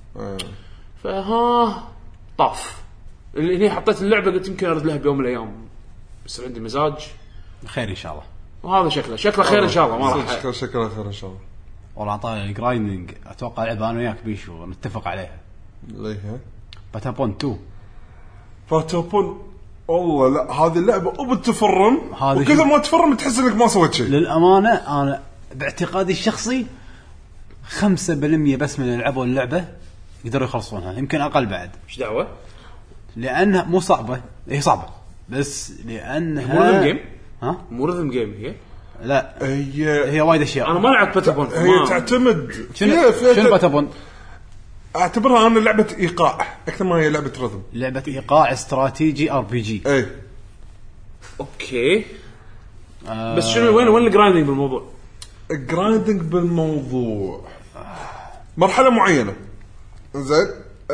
فها طاف اللي هني حطيت اللعبه، قلت يمكن ارد لها بيوم من الايام، بس عندي مزاج خير ان شاء الله. وهذا شكله خير ان شاء الله. ما راح شكله خير ان شاء الله. والله عطاني الجرايندنج اتوقع لعبه انا وياك بيشو نتفق عليها. ليه باتابون 2 باتابون والله لا هذه اللعبه وبتفرم، وكذا ما تفرم تحس انك ما سويت شيء. للامانه انا باعتقادي الشخصي 5% بس من يلعبوا اللعبه يقدروا يخلصونها، يمكن اقل بعد. ايش دعوه؟ لانها مو صعبه، هي صعبه بس لانها مو ريذم جيم. ها مو ريذم جيم هي؟ لا هي وايد اشياء. انا ما لعبت باتابون. هي تعتمد شنو باتابون؟ اعتبرها انا لعبه ايقاع اكثر ما هي لعبه رذم. لعبه ايقاع استراتيجي ار بي جي. اي اوكي. بس شنو وين الجرايندنج بالموضوع؟ الجرايندنج بالموضوع مرحله معينه زين،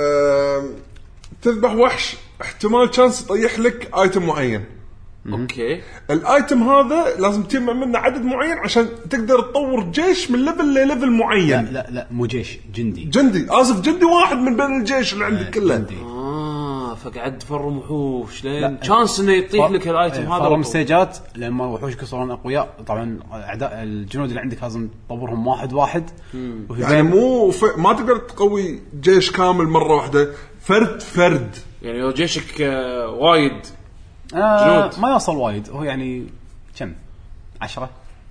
تذبح وحش احتمال تشانس يطيح لك ايتم معين. اوكي. الايتم هذا لازم تجمع منه عدد معين عشان تقدر تطور جيش من ليفل لليفل معين. لا مو جيش، جندي جندي واحد من بين الجيش اللي عندك كله. فقعد تفرم وحوش لين تشانس انه يطيح لك الايتم هذا. فرم ستيجات لما وحوش يصيرون اقوياء. طبعا اعداء الجنود اللي عندك لازم تطورهم واحد. يعني مو ما تقدر تقوي جيش كامل مره واحده، فرد يعني لو جيشك وايد جنود ما يوصل وايد، هو يعني كم 10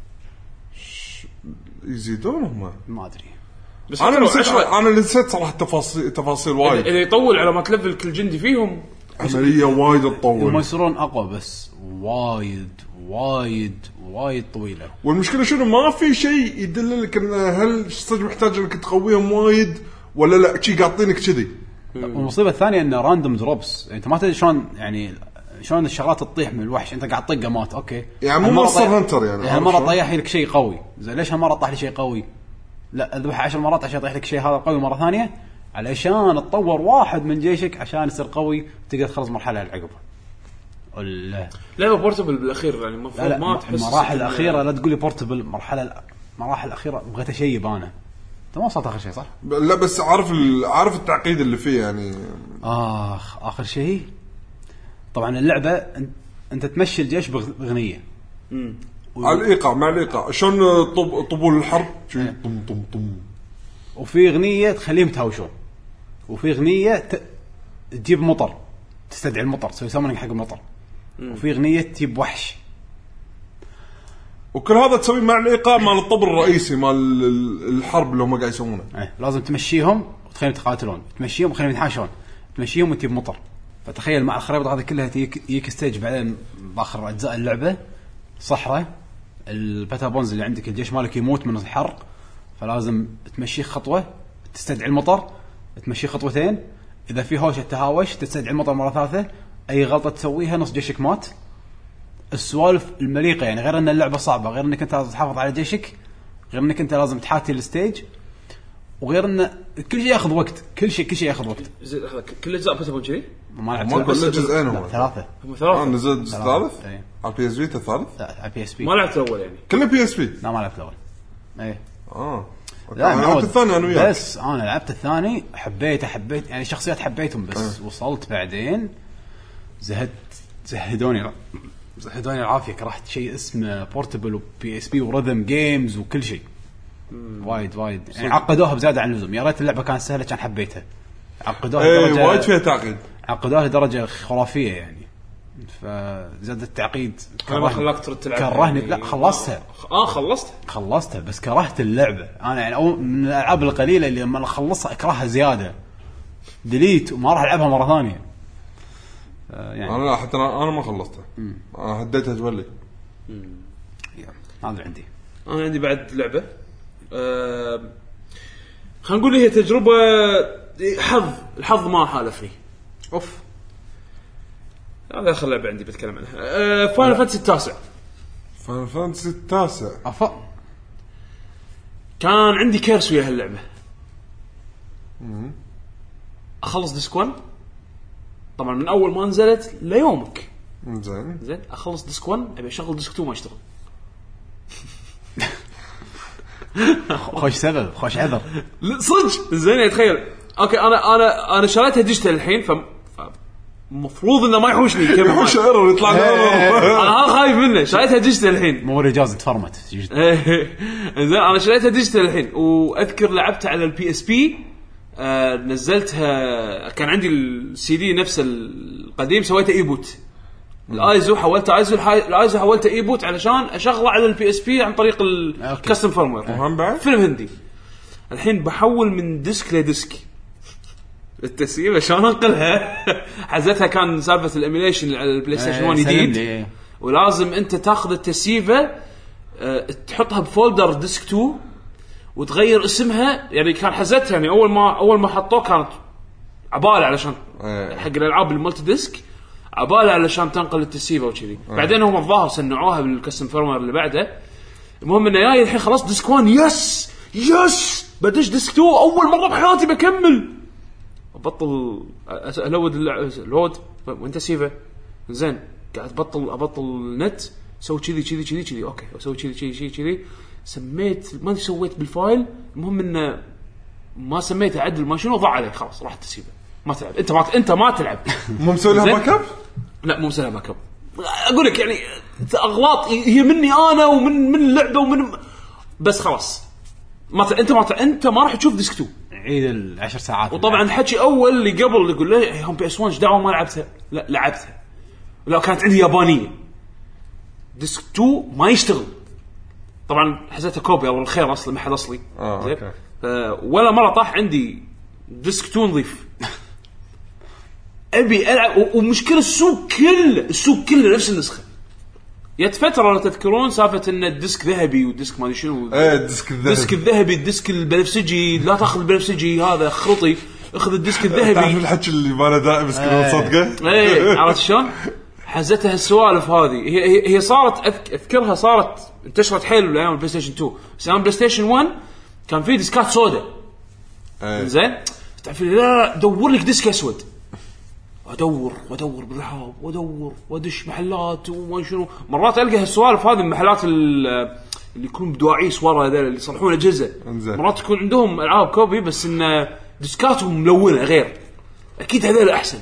يزيدون ما ادري. بس انا نسيت صراحه تفاصيل وايد. اللي يطول على ما تلفل كل جندي فيهم عمليه وايد تطول، وما يصيرون اقوى بس وايد طويله. والمشكله شنو ما في شيء يدللك ان هل صدق محتاج انك تقويهم وايد ولا لا، شيء قاطينك كذي. والمصيبه الثانيه انه راندوم دروبس، انت ما تدري شلون يعني شلون الشغلات تطيح من الوحش، انت قاعد تطق مات اوكي يعني مو مصر هنتر يعني هالمره طيح لك شيء قوي. زين ليش هالمره طاح لي شيء قوي؟ لا اذبح 10 مرات عشان يطيح لك شيء هذا قوي مره ثانيه، علشان تطور واحد من جيشك عشان يصير قوي تقدر تخلص مرحله العقب. لا بورتبل بالاخير يعني المفروض ما تحس المراحل الاخيره. لا تقولي بورتبل، المراحل الاخيره بغيت اشيب انا. انت ما وصلت اخر شيء صح؟ لا بس عارف التعقيد اللي فيه يعني. اخر شيء طبعا اللعبه انت تمشي الجيش باغنيه على الايقاع مع الايقاع شلون طبول الحرب طم وفي اغنيه تخليهم تهاوشون، وفي اغنيه تجيب مطر تستدعي المطر تسوي سامونينج حق المطر، وفي اغنيه تجيب وحش، وكل هذا تسوي مع الايقاع مال الطبل الرئيسي مال الحرب اللي هم قاعد يسوونه. لازم تمشيهم وتخليهم يتقاتلون، تمشيهم وتخليهم يتحاشون، تمشيهم وتجيب مطر. فتخيل مع الخريطه هذه كلها تيك ستيج بعدين باخر اجزاء اللعبه صحراء الباتابونز اللي عندك الجيش مالك يموت من الحر، فلازم تمشي خطوه تستدعي المطر، تمشي خطوتين اذا في هوشه تهاوش تستدعي المطر مره ثالثه، اي غلطه تسويها نص جيشك مات. السوالف المليقه يعني غير ان اللعبه صعبه، غير انك انت لازم تحافظ على جيشك، غير انك انت لازم تحاتي الستيج، وغير ان كل شيء ياخذ وقت، كل شيء ياخذ وقت. كل اجزاء باتابون كذي ما لعبت كل جزئين هم ثلاثه نزل الثالث على بي اس بي الثالث. لا على بي اس بي ما لعبت الاول يعني كله بي اس بي. لا ما لعبت الاول. ايه لا أنا لعبت الثاني أنا وياك. بس انا لعبت الثاني حبيت يعني شخصيات حبيتهم بس وصلت بعدين زهدوني العافيه. كرهت شيء اسمه بورتبل وبي اس بي ورhythm جيمز وكل شيء وايد يعني عقدوها بزياده عن اللزوم. يا ريت اللعبه كانت سهله كان حبيتها. عقدوها لدرجه وايد فيها تعقيد، عقدوها لدرجه خرافيه يعني. فزاد التعقيد ما خلاك ترد تلعب كرهني يعني. لا خلصتها خلصتها بس كرهت اللعبه. انا يعني من الالعاب القليله اللي لما اخلصها اكرهها زياده ديليت وما راح العبها مره ثانيه يعني. انا لا حتى انا ما خلصتها. انا هديتها تولي. هذا عندي. انا عندي بعد لعبه خلينا نقول هي تجربه الحظ ما حالفني. اوف هذا اخر لعبه عندي بتكلم عنها. فاينل فانتسي التاسع. فاينل فانتسي التاسع كان عندي كيرس ويا هاللعبه. اخلص ديسك 1 طبعا من اول ما نزلت ليومك. زين اخلص ديسك 1 ابي اشغل ديسك 2 ما يشتغل. خوش سبب خوش عذر صدق. زين تخيل اوكي انا شريتها ديجيتال الحين مفروض انه ما يحوشني كيف يحوش ايرور يطلع ايرور. انا خايف منه. شريتها ديجيتال الحين موري جاز تفرمت. زين انا شريتها ديجيتال الحين واذكر لعبتها على البي اس بي. نزلتها كان عندي السي دي نفس القديم سويته ايبوت. الايزو حولته الايزو حولته ايبوت علشان اشغله على البي اس بي عن طريق الكاستم فيرموير. فيلم هندي. الحين بحول من ديسك لديسك التسييف عشان انقلها. حزتها كان سالفه الايميليشن على البلاي ستيشن 1 جديد ولازم انت تاخذ التسييفه تحطها بفولدر ديسك 2 وتغير اسمها. يعني كان حزتها يعني اول ما حطوه كانت عباله علشان حق الالعاب الملتي ديسك عباله علشان تنقل التسييفه وكذي. بعدين هم الظاهر صنعوها بالكاستم فيرموير اللي بعده. المهم انه جاي الحين خلاص ديسك 1 يس بدش ديسك 2 اول مره بحياتي بكمل. ابطل الود وانت سيفه زين قاعد ابطل نت سوي كذي اوكي اسوي كذي سميت ما ادري سويت بالفايل. المهم انه ما سميته عدل ما شنو ضاع عليك خلاص راح تسيبه ما تلعب انت ما تلعب. مو مسوي لها باك اب. لا مو مسوي لها باك اب. اقول لك يعني اغلاط هي مني انا ومن اللعبه ومن بس خلاص انت ما راح تشوف ديسك 2 عيد 10 ساعات. وطبعا الحكي اول اللي قبل يقول لي هم بي اس 1 دعوه ما لعبتها. لا لعبتها لا كانت عندي يابانيه. ديسك 2 ما يشتغل طبعا حزتها كوبي او الخير اصلا ما حد اصلي. ولا مره طاح عندي ديسك 2 نظيف. ابي العب ومشكله السوق كله نفس النسخه. يت فتره لو تذكرون سالفه ان الديسك ذهبي والديسك ما شنو الديسك الذهبي الديسك البنفسجي لا تاخذ البنفسجي هذا خرطي اخذ الديسك الذهبي. تعرف الحكي اللي ما له داعي بس كنا صدقه. عرفت شلون حزتها السوالف هذه. هي صارت اذكرها صارت انتشرت حيل ايام البلاي ستيشن 2. بس ايام البلاي ستيشن 1 كان في ديسكات سوداء. زين تعرف لا دور لك ديسك اسود. ادور بالرحاب وادش محلات وما شنو. مرات القى هالسوالف هذه المحلات اللي يكون بدواعيس ورا هذول اللي يصلحون اجهزه. مرات يكون عندهم العاب كوبي بس ان ديسكاتهم ملونه غير. اكيد هذول احسن.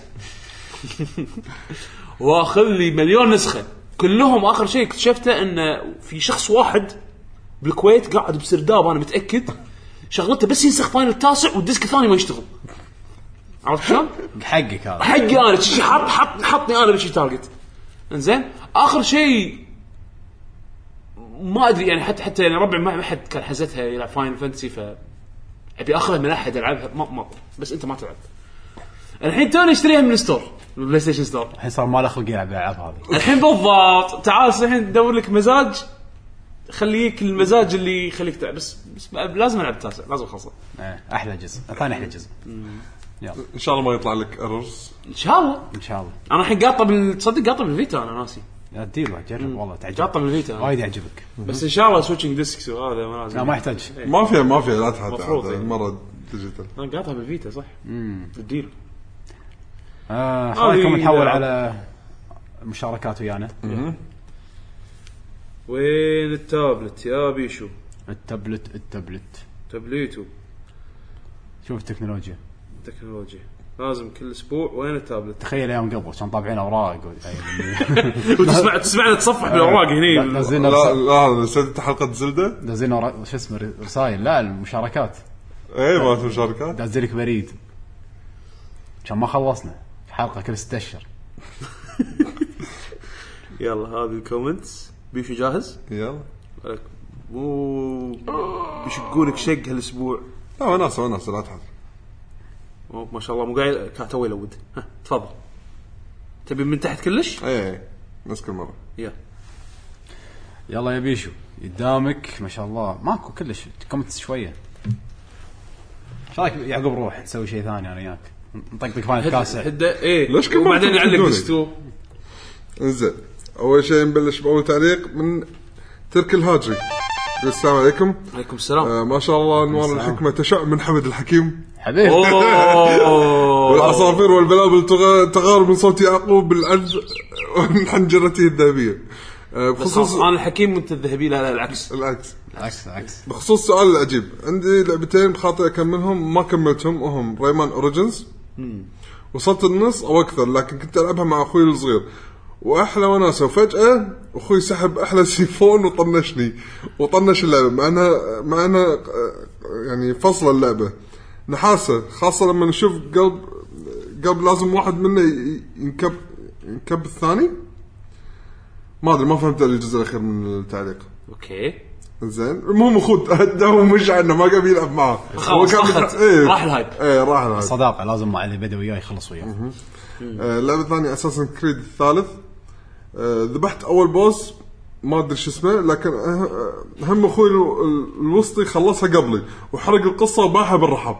واخذ لي مليون نسخه كلهم. اخر شيء اكتشفته ان في شخص واحد بالكويت قاعد بسرداب انا متاكد شغلته بس ينسخ فاينل التاسع والديسك الثاني ما يشتغل. عرفت شلون؟ حقك هذا حقي انا شي حطني انا بشي تارجت. انزين اخر شيء ما ادري يعني حتى يعني ربع ما حد كان حزتها يلعب فاينل فانتسي ابي اخذها من احد العبها ما بس انت ما تلعب. الحين توني اشتريها من الستور البلاي ستيشن ستور. الحين صار ما له خلق يلعب العاب هذه الحين بالضبط. تعال الحين ندور لك مزاج خليك المزاج اللي يخليك تعب بس لازم العب التاسع لازم خلصه. احلى جزء ثاني احلى جزء. يلا ان شاء الله ما يطلع لك ايرورز ان شاء الله. انا الحين قاطه تصدق قاطه بالفيتا انا ناسي. لا دير جرب والله تعجب. قاطه بالفيتا وايد يعجبك بس ان شاء الله سويتشنج ديسكس وهذا ما لازم. لا ما يحتاج ما فيها لا تحط مره ديجيتال. انا قاطه بالفيتا صح. الديل خليكم نحول على مشاركات ويانا. وين التابلت يا بيشو؟ التابلت تابليت شوف التكنولوجيا لازم كل اسبوع وين التابلت. تخيل ايام قبل كان طابعين اوراق تسمعنا تصفح بالاوراق هني. لا سدت حلقه زلده دازين شو اسمه رسائل لا المشاركات ما مشاركات دازلك بريد عشان ما خلصنا في حلقه كل 6 اشهر. يلا هذه الكومنتس بيشو جاهز يلا مو بيشقولك شق هالاسبوع. لا وناس لا تحضر ما شاء الله مو قاعد كاتو يلود. تفضل تبي من تحت كلش اي نفس كل مره. يلا يا بيشو قدامك ما شاء الله ماكو كلش كومنتس شويه. ايش رايك يعقوب روح نسوي شيء ثاني انا وياك نطقطق فاين كاسه ايه ليش كل وبعدين نعلق دستو. انزين اول شيء نبلش باول تعليق من ترك الهاجري. السلام عليكم. عليكم السلام. ما شاء الله انوار الحكمه تشع من حمد الحكيم حبيبي. والعصافير والبلابل تغار من صوت يعقوب بالعز والحنجرته الذهبيه. بخصوص انا الحكيم وانت الذهبي. لا العكس. بخصوص السؤال العجيب عندي لعبتين بخاطر اكملهم ما كملتهم وهم ريمان اوريجنز وصلت النص او اكثر لكن كنت العبها مع اخوي الصغير واحلى وناسه وفجاه اخوي سحب احلى سيفون وطنشني وطنش اللعبه مع انها يعني فصل اللعبه نحاسه خاصه لما نشوف قلب لازم واحد منا ينكب الثاني. ما ادري ما فهمت الجزء الاخير من التعليق. اوكي زين المهم خد هداه مش عنه ما قبل يلعب معه هو كان راح الهايب. راح الهايب صداقه لازم مع اللي بدا وياه يخلص وياه. اللعبه الثانيه اساسا كريد الثالث. ذبحت اول بوس ما ادري شو اسمه لكن هم اخوي الوسطي خلصها قبلي وحرق القصه وباعها بالرحاب.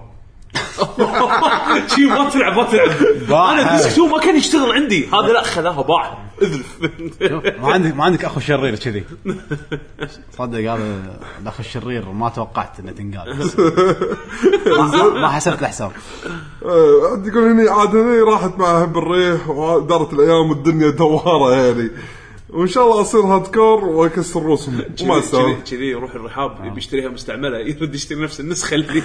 شي ما تلعب انا ديسكتو ما كان يشتغل عندي هذا لا خذاها باع اذلف. ما عندك اخو شرير كذي صدق هذا الاخ الشرير ما توقعت انه تنقال ما حسبت الحساب. يقول هني عادني راحت معها بالريح ودارت الايام والدنيا دواره يعني وان شاء الله اصير هاردكور واكسر رؤوسهم وما سوى كذي يروح الرحاب بيشتريها مستعمله يرد يشتري نفس النسخه اللي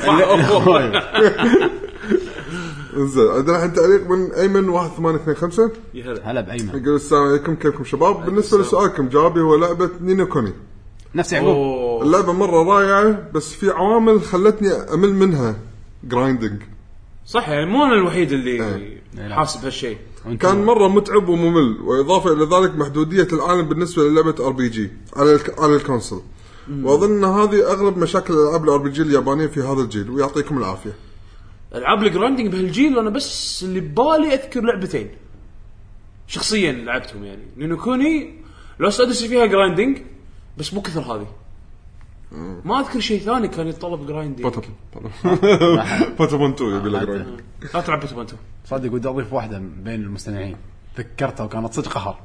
زين عندنا الحين تعليق من ايمن 1825. هلا بايمن. يقول السلام عليكم كيفكم شباب. بالنسبه لسؤالكم جوابي هو لعبه نينو كوني. نفس يعقوب. اللعبه مره رائعه بس في عوامل خلتني امل منها جرايندنج. صح يعني مو انا الوحيد اللي حاسب هالشيء. كان مره متعب وممل واضافه الى ذلك محدوديه العالم بالنسبه للعبه ار بي جي على الكونسول. واظن هذه اغلب مشاكل الالعاب الار بي جي اليابانيه في هذا الجيل ويعطيكم العافيه. العاب الجرايندنج بهالجيل انا بس اللي بالي اذكر لعبتين شخصيا لعبتهم يعني نينو كوني لو سادس فيها جرايندنج بس مو كثر هذه. ما اذكر شيء ثاني كان يتطلب جرايندنج. بوتومونتو يبي له جرايندنج. لا تلعب بوتومونتو صدق ودي اضيف واحده بين المستمعين ذكرتها وكانت صدق قهر.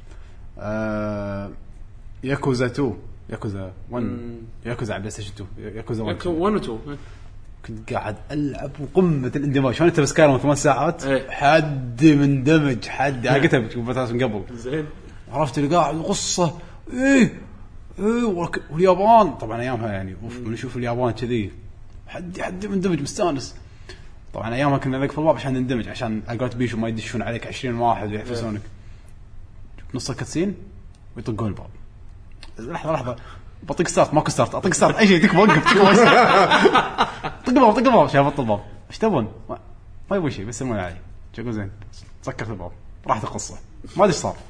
ياكوزا 2 ياكوزا 1 ياكوزا على بلاي ستيشن 2 ياكوزا 1 و 2 كنت قاعد العب وقمه الاندماج شلون انت بسكايرم 8 ساعات حد مندمج حد عقتها بتشوفها من قبل زين عرفت اللي قاعد قصه ايه واليابان طبعا ايامها يعني نشوف اليابان كذي حد مندمج مستانس. طبعا ايامها كنا نقفل الباب عشان نندمج عشان اقعد بيشو ما يدشون عليك 20 واحد ويحفزونك نص الكاتسين ويطقون الباب. لحظه بطق ستارت ماكو ستارت اطق ستارت اي شيء تكفى وقف طق الباب شاف الباب ايش تبون ما يبون شيء بس المهم علي شكو زين سكرت الباب راحت القصه ما ادري ايش صار.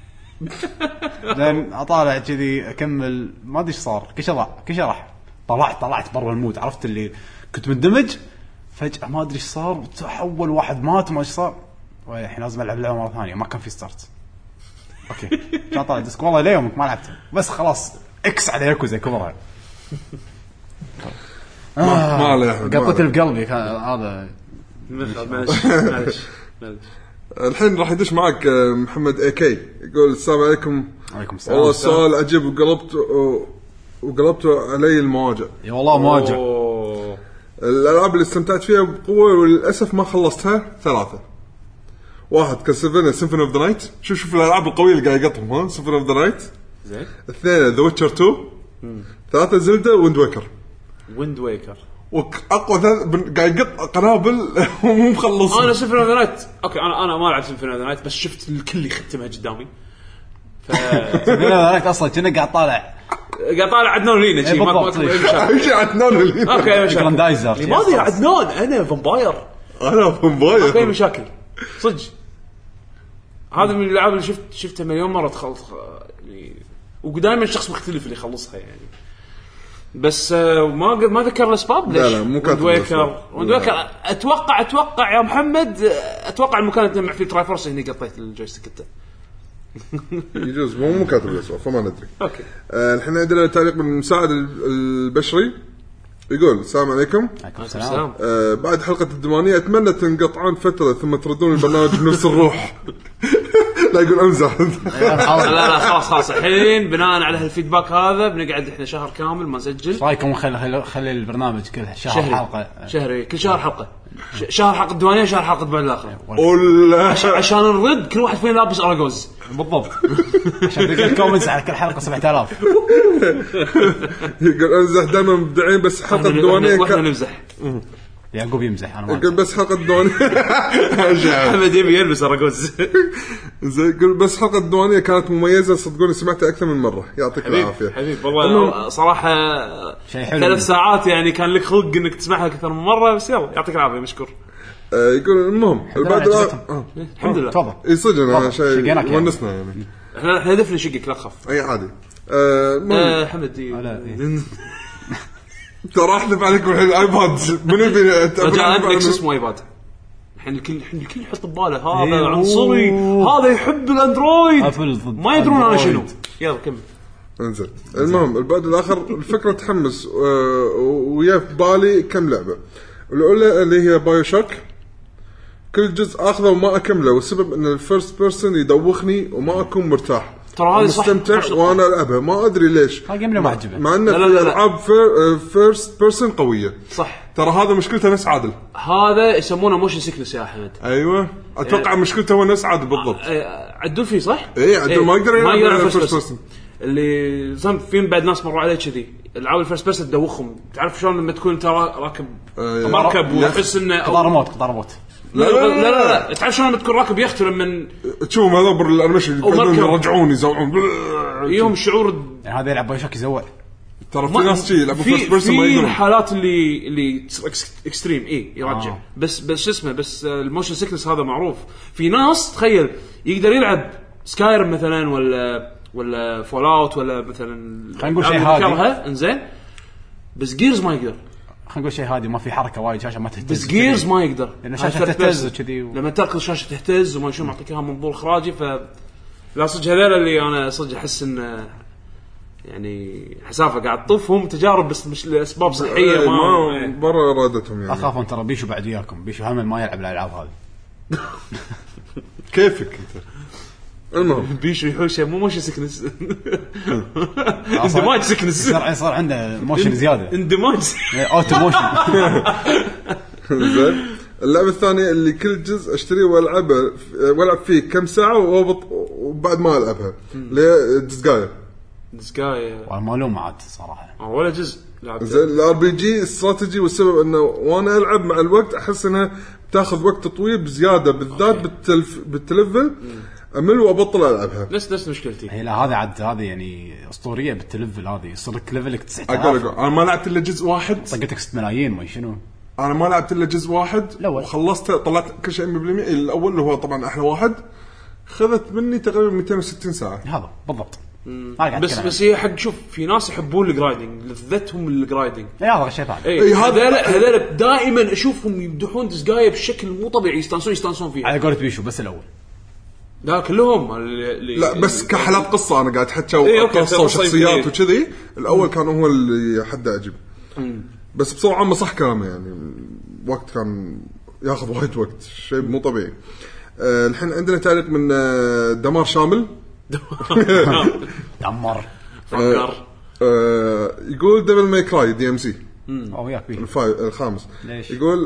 لين اطالع كذي اكمل ما ادري ايش صار كشرح طلعت برا المود عرفت اللي كنت مندمج فجاه ما ادري ايش صار وتحول واحد مات ما ايش صار الحين لازم العب اللعبه مره ثانيه ما كان في ستارت. اوكي كان طالع ديسك والله اليوم ما لعبته بس خلاص اكس على ياكوزا كبرها. ما عليه قطت بقلبي هذا معلش. الحين راح يدش معك محمد اي كي يقول السلام عليكم. وعليكم السلام. والله السؤال عجيب وقلبت علي المواجع. يا والله مواجع. الالعاب اللي استمتعت فيها بقوه وللاسف ما خلصتها 3. 1 كاسلفينيا سيمفوني اوف ذا نايت. شوف الالعاب القويه اللي قاعد يقطهم ها سيمفوني اوف ذا نايت. زين. 2 ذا ويتشر 2. 3 زلدا ويند ويكر. ويند ويكر واقوى قاعد يقط قنابل ومو مخلص. انا سيمفوني اوف ذا نايت اوكي انا ما لعبت سيمفوني اوف ذا نايت بس شفت الكل يختمها قدامي. انا اصلا كنا قاعد طالع عدنان لينا شيء ما شيء عدنان لينا اوكي جراندايزر لماذا عدنان انا فامباير اوكي مشاكل صدق. هذا من الالعاب اللي شفتها مليون مره تخلص يعني ودائما شخص مختلف اللي يخلصها يعني. بس ما ذكر الاسباب ليش. لا مو كاتب ويند ويكر اتوقع يا محمد اتوقع المكان اللي تجمع فيه ترايفورس هنا قطيت الجويستيك انت يجوز مو كاتب الاسباب فما ندري. اوكي الحين عندنا تعليق من مساعد البشري يقول السلام عليكم. السلام. بعد حلقة الديوانية أتمنى تنقطعون فترة ثم تردون البرنامج بنفس الروح. لا يقول أمزح. لا خلاص الحين بناء على هالفيدباك هذا بنقعد إحنا شهر كامل ما نسجل. رايكم خلي البرنامج كل شهر حلقة شهري كل شهر حلقة شهر حلقة الديوانية شهر حلقة بعد الآخر عشان نرد كل واحد فينا لابس أراغوز بالضبط عشان تلقى الكومنتس على كل حلقة 7000. يقول أمزح دائما مبدعين بس حلقة الديوانية وإحنا نمزح. يعقوب يمزح أنا ما يقول بس حلقة الديوانية أحمد يبي يلبس أراغوز. زي يقول بس حلقة الديوانية كانت مميزة صدقوني سمعتها أكثر من مرة. يعطيك العافية حبيب والله صراحة 3 ساعات يعني كان لك خلق إنك تسمعها أكثر من مرة بس يلا يعطيك العافية مشكور. يقول المهم الحمد لله تفضل يصدقنا شيء ونسنا يعني احنا هدفنا شقك لا تخاف اي عادي. حمد ترى احلف عليكم الحين الايباد من يبي رجع نكسس مو ايباد الحين الكل يحط بباله هذا عنصري هذا يحب الاندرويد ما يدرون انا شنو. يلا كمل. انزل المهم البعد الاخر الفكره تحمس ويا في بالي كم لعبه. الاولى اللي هي بايو شوك كل جزء اخذه وما اكمله والسبب ان الفيرست بيرسون يدوخني وما اكون مرتاح. ترى هذا مستمتع وانا العبها ما ادري ليش مع ان العاب فيرست بيرسون قويه صح. ترى هذا مشكلته نفس عادل هذا يسمونه موشن سيكنس يا احمد. ايوه اتوقع مشكلته هو نفس عادل بالضبط. عدول فيه صح اي عدول ما يقدر يلعب فيرست بيرسون اللي زين فين بعد ناس مروا عليه كذي العاب الفيرست بيرسون تدوخهم. تعرف شلون لما تكون ترى راكب مركب وتحس انه قطار موت لا تعرف شلون لما تكون راكب يخت لما تشوفهم هذا بالانيميشن يرجعون يزوعون يوم الشعور هذا يلعب بايشوك يزوع. ترى في ناس شيء يلعبوا فيرست بيرسون ما يقدرون. الحالات اللي اكستريم يرجع بس شو اسمه بس الموشن سيكنس هذا معروف. في ناس تخيل يقدر يلعب سكايرم مثلا ولا فول اوت ولا مثلا خلينا نقول شيء هادي انزين بس جيرز ما يقدر. خلينا نقول شيء هادي ما في حركه وايد شاشه ما تهتز بس جيرز ما يقدر لان الشاشه تهتز وكذي لما تركض الشاشه تهتز وما شو معطيك اياها منظور اخراجي. ف لا صدق هذول اللي انا صدق احس ان يعني حسافه قاعد طفهم تجارب بس مش لاسباب صحيه ما برا ارادتهم يعني. اخاف ان ترى بيشو بعد وياكم بيشو هم ما يلعب الالعاب هذه. كيفك انت المهم بيشو يحوشه مو موشن سكنس اندماج سكنس صار عنده موشن زياده اندماج اوتو موشن. زين اللعبه الثانيه اللي كل جزء اشتريه والعب فيه كم ساعه وبعد ما العبها ديسغايا والمعلومه عاد صراحه ولا جزء لعبت زين الار بي جي استراتيجي والسبب انه وانا العب مع الوقت احس انها تاخذ وقت طويل بزياده بالذات بالتلفل امل وابطل العبها. نفس مشكلتي هي. لا هذه يعني اسطوريه بالتلفل هذه يصير لك ليفلك 9000. انا ما لعبت الا جزء واحد طقتك 6 ملايين ما شنو. انا ما لعبت الا جزء واحد وخلصته طلعت كل شيء 100%. الاول اللي هو طبعا احلى واحد خذت مني تقريبا 260 ساعه هذا بالضبط. بس هي حق شوف في ناس يحبون الجرايدنج لذتهم الجرايدنج هذا شيء ثاني. هذا دائما اشوفهم يمدحون ديسغايا بشكل مو طبيعي يستانسون فيه على قولة بيشو بس الاول لا كلهم لا بس كحلقة قصة أنا قاعد حتى قصة وشخصيات وكذي الأول كان هو اللي حد أعجب. بس بصورة عامة صح كلامه يعني وقت كان ياخذ وايد وقت شيء مو طبيعي. الحين عندنا تعليق من دمار شامل. دمر فكر يقول ديفل ماي كراي دي ام سي الخامس. يقول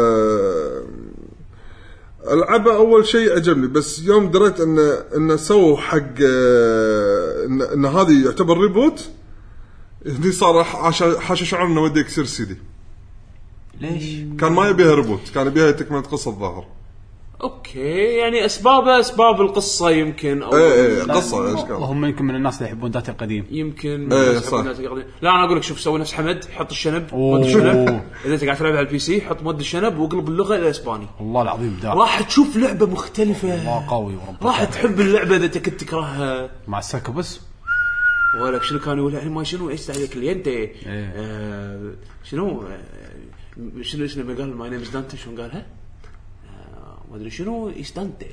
العبه اول شيء عجبني بس يوم دريت ان سووا حق ان هذه يعتبر ريبوت هني صار حاشا شعور انه ودي يكسر السيدي. ليش؟ كان ما يبيها ريبوت، كان يبيها تكمله قصه الظاهر. اوكي يعني اسباب القصه يمكن او قصه اشكال. هم يمكن من الناس اللي يحبون داتا القديم يمكن صح. لا انا اقول لك شوف سوي نفس حمد، حط الشنب مود الشنب اذا انت قاعد تلعب على البي سي حط مود الشنب واقلب اللغه الى اسباني. والله العظيم دار راح تشوف لعبه مختلفه والله قوي ورب راح تحب اللعبه اذا انت كنت تكرهها مع السكبس. ولك شنو كان يقول يعني ما شنو ايش عليك اليد شنو اسمه ما قال ماي نيم از دانتي شلون قالها ما ادري شنو دانتي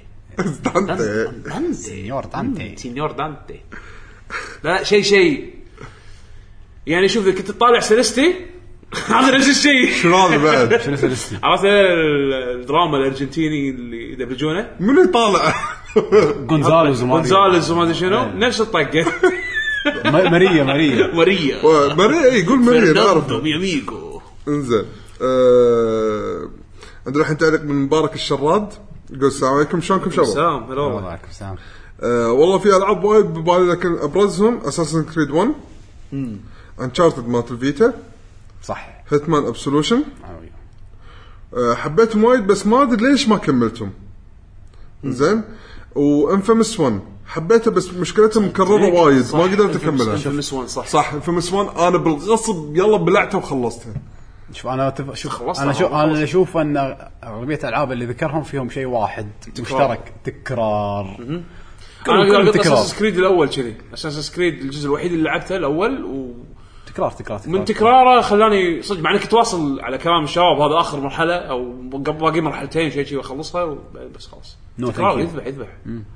سينيور دانتي لا شيء يعني شوف كنت تطالع سيلستي هذا نفس الشيء. شنو هذا بعد؟ شنو سلستي؟ عرفت الدراما الارجنتيني اللي يدبلجونه من يطالع غونزاليز وما ادري شنو نفس الطقه. ماريا يقول ماريا نعرف مياميغو. انزين عندنا الحين تعليق من مبارك الشراد يقول السلام عليكم شلونكم شباب؟ سلام هلا وعليكم السلام. والله في العاب وايد ببالي لكن ابرزهم اساسن كريد 1 انشارتد مالت الفيتا صح هيتمان ابسولوشن حبيتهم وايد بس ما ادري ليش ما كملتهم. زين وانفيمس 1 حبيته بس مشكلتها مكرره وايد ما قدرت اكملها. انفيمس 1 صح انفيمس 1 انا بالغصب يلا بلعتها وخلصتها. شوف انا اشوف ان اغلبيه الالعاب اللي ذكرهم فيهم شيء واحد مشترك تكرار. انا قلت اساس كريد الاول كذي اساس كريد الجزء الوحيد اللي لعبته الاول تكرار من تكراره خلاني صدق مع انك تواصل على كلام الشباب هذا اخر مرحله او باقي مرحلتين شيء واخلصها بس خلاص تكرار يذبح.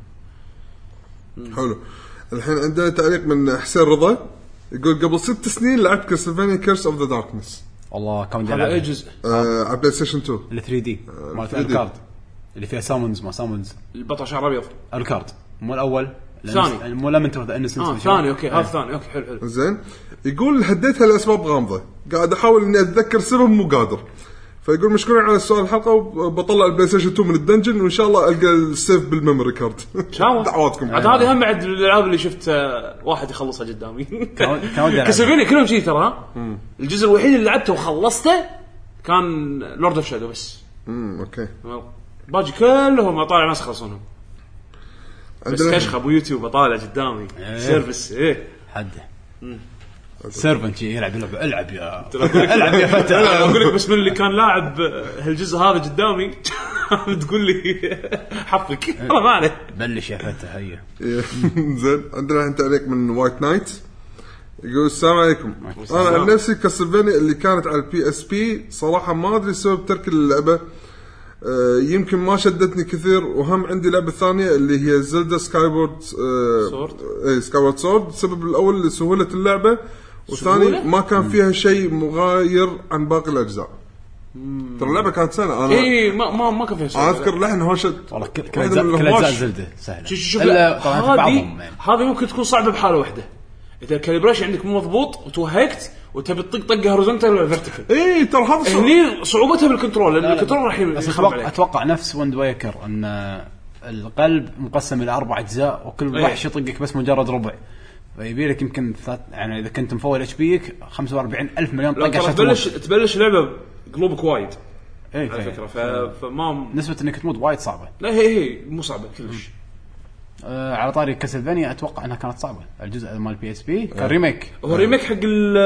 حلو. الحين عندنا تعليق من حسين رضا يقول قبل 6 سنين لعبت كاسلفينيا كيرس اوف ذا داركنس. والله كم هذا اي جزء على بلاي ستيشن 2 ال 3 دي مالت الكارد اللي فيها سامونز البطل شعر ابيض الكارد مو الاول الثاني مو لما انت انسنس ثاني اوكي هذا الثاني اوكي حلو زين. يقول هديتها لاسباب غامضه قاعد احاول اني اتذكر سبب مو قادر. فيقول مشكورين على السؤال الحلقه وبطلع البلاي ستيشن 2 من الدنجن وان شاء الله القى السيف بالميموري كارد. دعواتكم. عاد هذه هم بعد الالعاب اللي شفت واحد يخلصها قدامي كسبيني كلهم شيء ترى. الجزء الوحيد اللي لعبته وخلصته كان لورد اوف شادو بس. اوكي باجي كلهم اطالع ناس خلصونهم بس كشخه ابو يوتيوب اطالع قدامي سيرفيس حده سيرفنت يلعب العب يا فتى. اقول لك بس من اللي كان لاعب هالجزء هذا قدامي تقول لي حفك ما عليه بلش يا فتى هيا. زين عندنا الحين تعليق من وايت نايت يقول السلام عليكم. انا عن نفسي كاسلفينيا اللي كانت على البي اس بي صراحه ما ادري سبب ترك اللعبه يمكن ما شدتني كثير وهم عندي لعبه ثانيه اللي هي زلدا سكايبورد سكايبورد سورد. السبب الاول سهوله اللعبه والثاني ما كان فيها شيء مغاير عن باقي الاجزاء. ترى اللعبه كانت سنه انا ما كان فيها شيء اذكر لحن هوشت والله كل اجزاء زلده سهله. شوف هذه ممكن تكون صعبه بحاله واحده اذا الكاليبريشن عندك مو مضبوط وتوهقت وتبي تطق طقه هوريزونتال ولا فيرتيكال. ترى هذا هني صعوبتها بالكنترول لان الكنترول راح اتوقع نفس ويند ويكر ان القلب مقسم الى 4 اجزاء وكل وحش يطقك بس مجرد ربع فيبي لك يمكن يعني اذا كنت مفول اتش بيك 45,000 مليون طقه عشان تبلش لعبه قلوبك وايد على فكره فما نسبه انك تموت وايد صعبه. لا هي مو صعبه كلش. على طاري كاسلفينيا اتوقع انها كانت صعبه. الجزء مال بي اس بي كان ريميك هو ريميك حق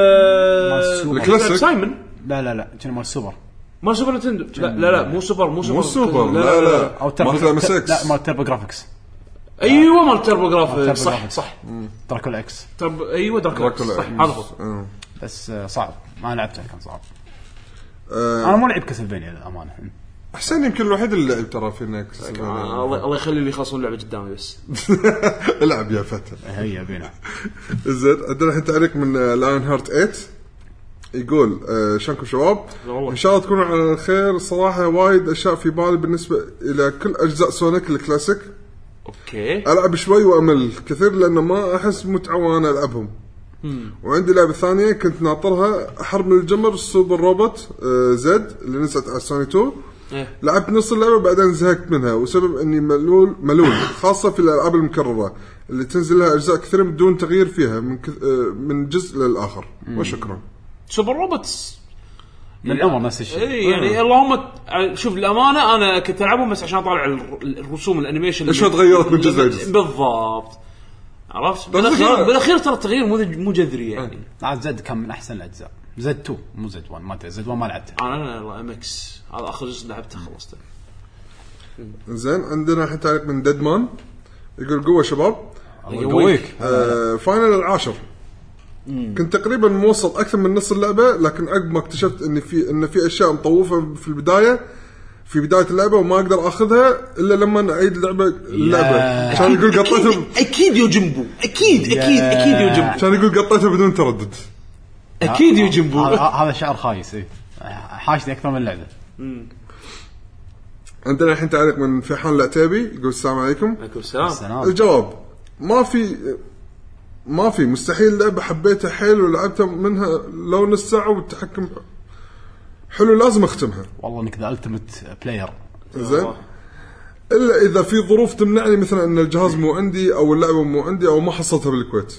الكلاسيك سايمون. لا كان مال سوبر ما سوبر نتندو لا مو سوبر لا او لا مال تربو جرافيكس. ايوه مال تربو جرافيكس صح دراكولا اكس ايوه دراكولا صح هذا هو بس صعب ما لعبته كان صعب. انا مو لعب كاسلفينيا للامانه. حسين يمكن الوحيد اللي لعب ترى في نكس. الله يخلي اللي يخلصون لعبه قدامي بس العب يا فتى هيا بينا. زين عندنا الحين تعليق من لاين هارت 8 يقول شلونكم شباب ان شاء الله تكونوا على خير. صراحه وايد اشياء في بالي بالنسبه الى كل اجزاء سونيك الكلاسيك. اوكي العب شوي وامل كثير لانه ما احس متعه وانا العبهم. وعندي لعبه ثانيه كنت ناطرها حرب من الجمر السوبر روبوت زد اللي نزلت على سوني 2 لعبت نص اللعبه بعدين زهقت منها، وسبب اني ملول خاصه في الالعاب المكرره اللي تنزل لها اجزاء كثيره بدون تغيير فيها من جزء للاخر. وشكرا. سوبر روبوتس من عمر نفس الشيء. يعني اللهم شوف الامانه انا كنت العبهم بس عشان اطالع الرسوم الانيميشن ايش تغيرت من جزء لجزء بالضبط. عرفت بالاخير ترى التغيير مو جذري يعني. زد كان من احسن الاجزاء. زد 2 مو زد 1. ما زد 1 ما لعبته انا ام اكس هذا اخر جزء لعبته خلصته. زين عندنا الحين تعليق من ديدمان يقول قوه شباب قويك. فاينل العاشر كنت تقريبا موصل اكثر من نص اللعبه، لكن عقب ما اكتشفت ان في اشياء مطوفه في بدايه اللعبه وما اقدر اخذها الا لما اعيد اللعبه. عشان يقول قطيتها اكيد يو جنبو اكيد يو جنبو. عشان يقول قطيتها بدون تردد اكيد يو جنبو. هذا شعر خايس. حاشني اكثر من اللعبه. عندنا الحين تعليق من فيحان العتيبي يقول السلام عليكم. عليكم السلام. الجواب ما في مستحيل لعبة حبيتها حيل ولعبتها منها لو نص ساعة والتحكم حلو لازم اختمها. والله انك ذا التيمت بلاير. زين الا اذا في ظروف تمنعني، مثلا ان الجهاز مو عندي او اللعبة مو عندي او ما حصلتها بالكويت.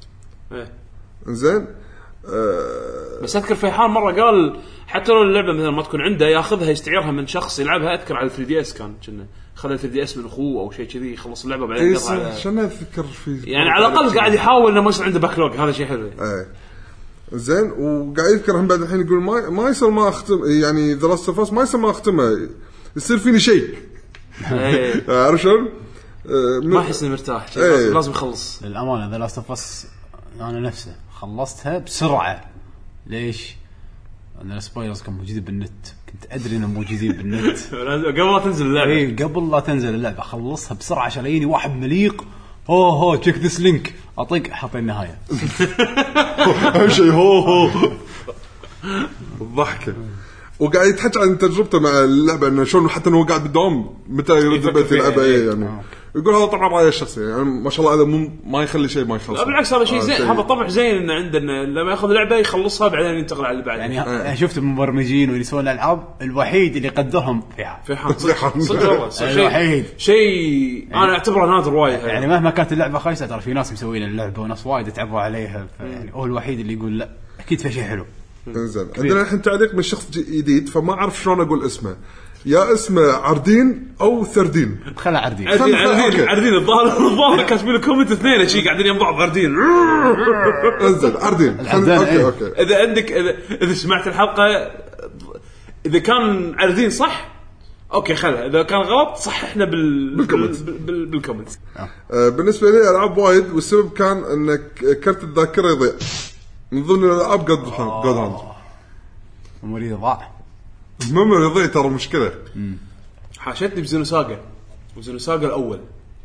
زين بس اذكر فيحان مرة قال حتى لو اللعبة مثلا ما تكون عنده ياخذها يستعيرها من شخص يلعبها. اذكر على 3DS كنا خذ 3DS من اخوه او شيء كذي يخلص اللعبه بعدين يقرا عشان اذكر في يعني على الاقل قاعد يحاول انه ما يصير عنده باكلوج. هذا شيء حلو. زين وقاعد يذكر هم بعد الحين يقول ما يصير ما اختم يعني ذا لاست اوف اس ما يصير ما اختمها يصير فيني شيء. عارف شلون ما احس اني مرتاح لازم يخلص. للامانه ذا لاست اوف اس انا نفسه خلصتها بسرعه. ليش؟ أن السبويلرز كانوا موجودين بالنت. كنت أدري إنهم موجودين بالنت قبل لا تنزل اللعبة. إيه قبل لا تنزل اللعبة خلصها بسرعة عشان يجيني واحد مليق. هو تشيك ذس لينك أطق حط النهاية. أهم شيء هو الضحكة. وقاعد يتحكي عن تجربته مع اللعبة إنه شلون حتى إنه قاعد بالدوام متى يرد بيت اللعبة يعني. يقول هذا طبعا رأي الشخصي يعني ما شاء الله هذا ما يخلي شيء ما يخلص. بالعكس هذا شيء زين. هذا طبع زين إن عندنا لما ياخذ لعبة يخلصها بعدين ينتقل على اللي بعده. يعني شفت المبرمجين واللي يسوون الألعاب الوحيد اللي قدرهم فيحان صدق والله شيء أنا أعتبره نادر وايد. يعني مهما كانت اللعبة خايسة ترى في ناس مسوين اللعبة وناس وايد تعبوا عليها. يعني هو الوحيد اللي يقول لا أكيد في شيء حلو. إنزين عندنا الحين تعليق من شخص جديد فما أعرف شلون أقول اسمه. يا اسمه عردين أو ثردين. خلها عردين. عردين الظاهر كاتبين كومنت اثنين شيء قاعدين يم بعض عردين. انزين عردين. اوكي. اذا عندك اذا سمعت الحلقه اذا كان عردين صح اوكي خلها. اذا كان غلط صح احنا بالكومنت. بالنسبه لي العاب وايد والسبب كان ان كرت الذاكره يضيع من ضمن الالعاب قد هاند. مريض ضاع الميموري يضيع ترى مشكله. حاشتني بزينوساغا الاول.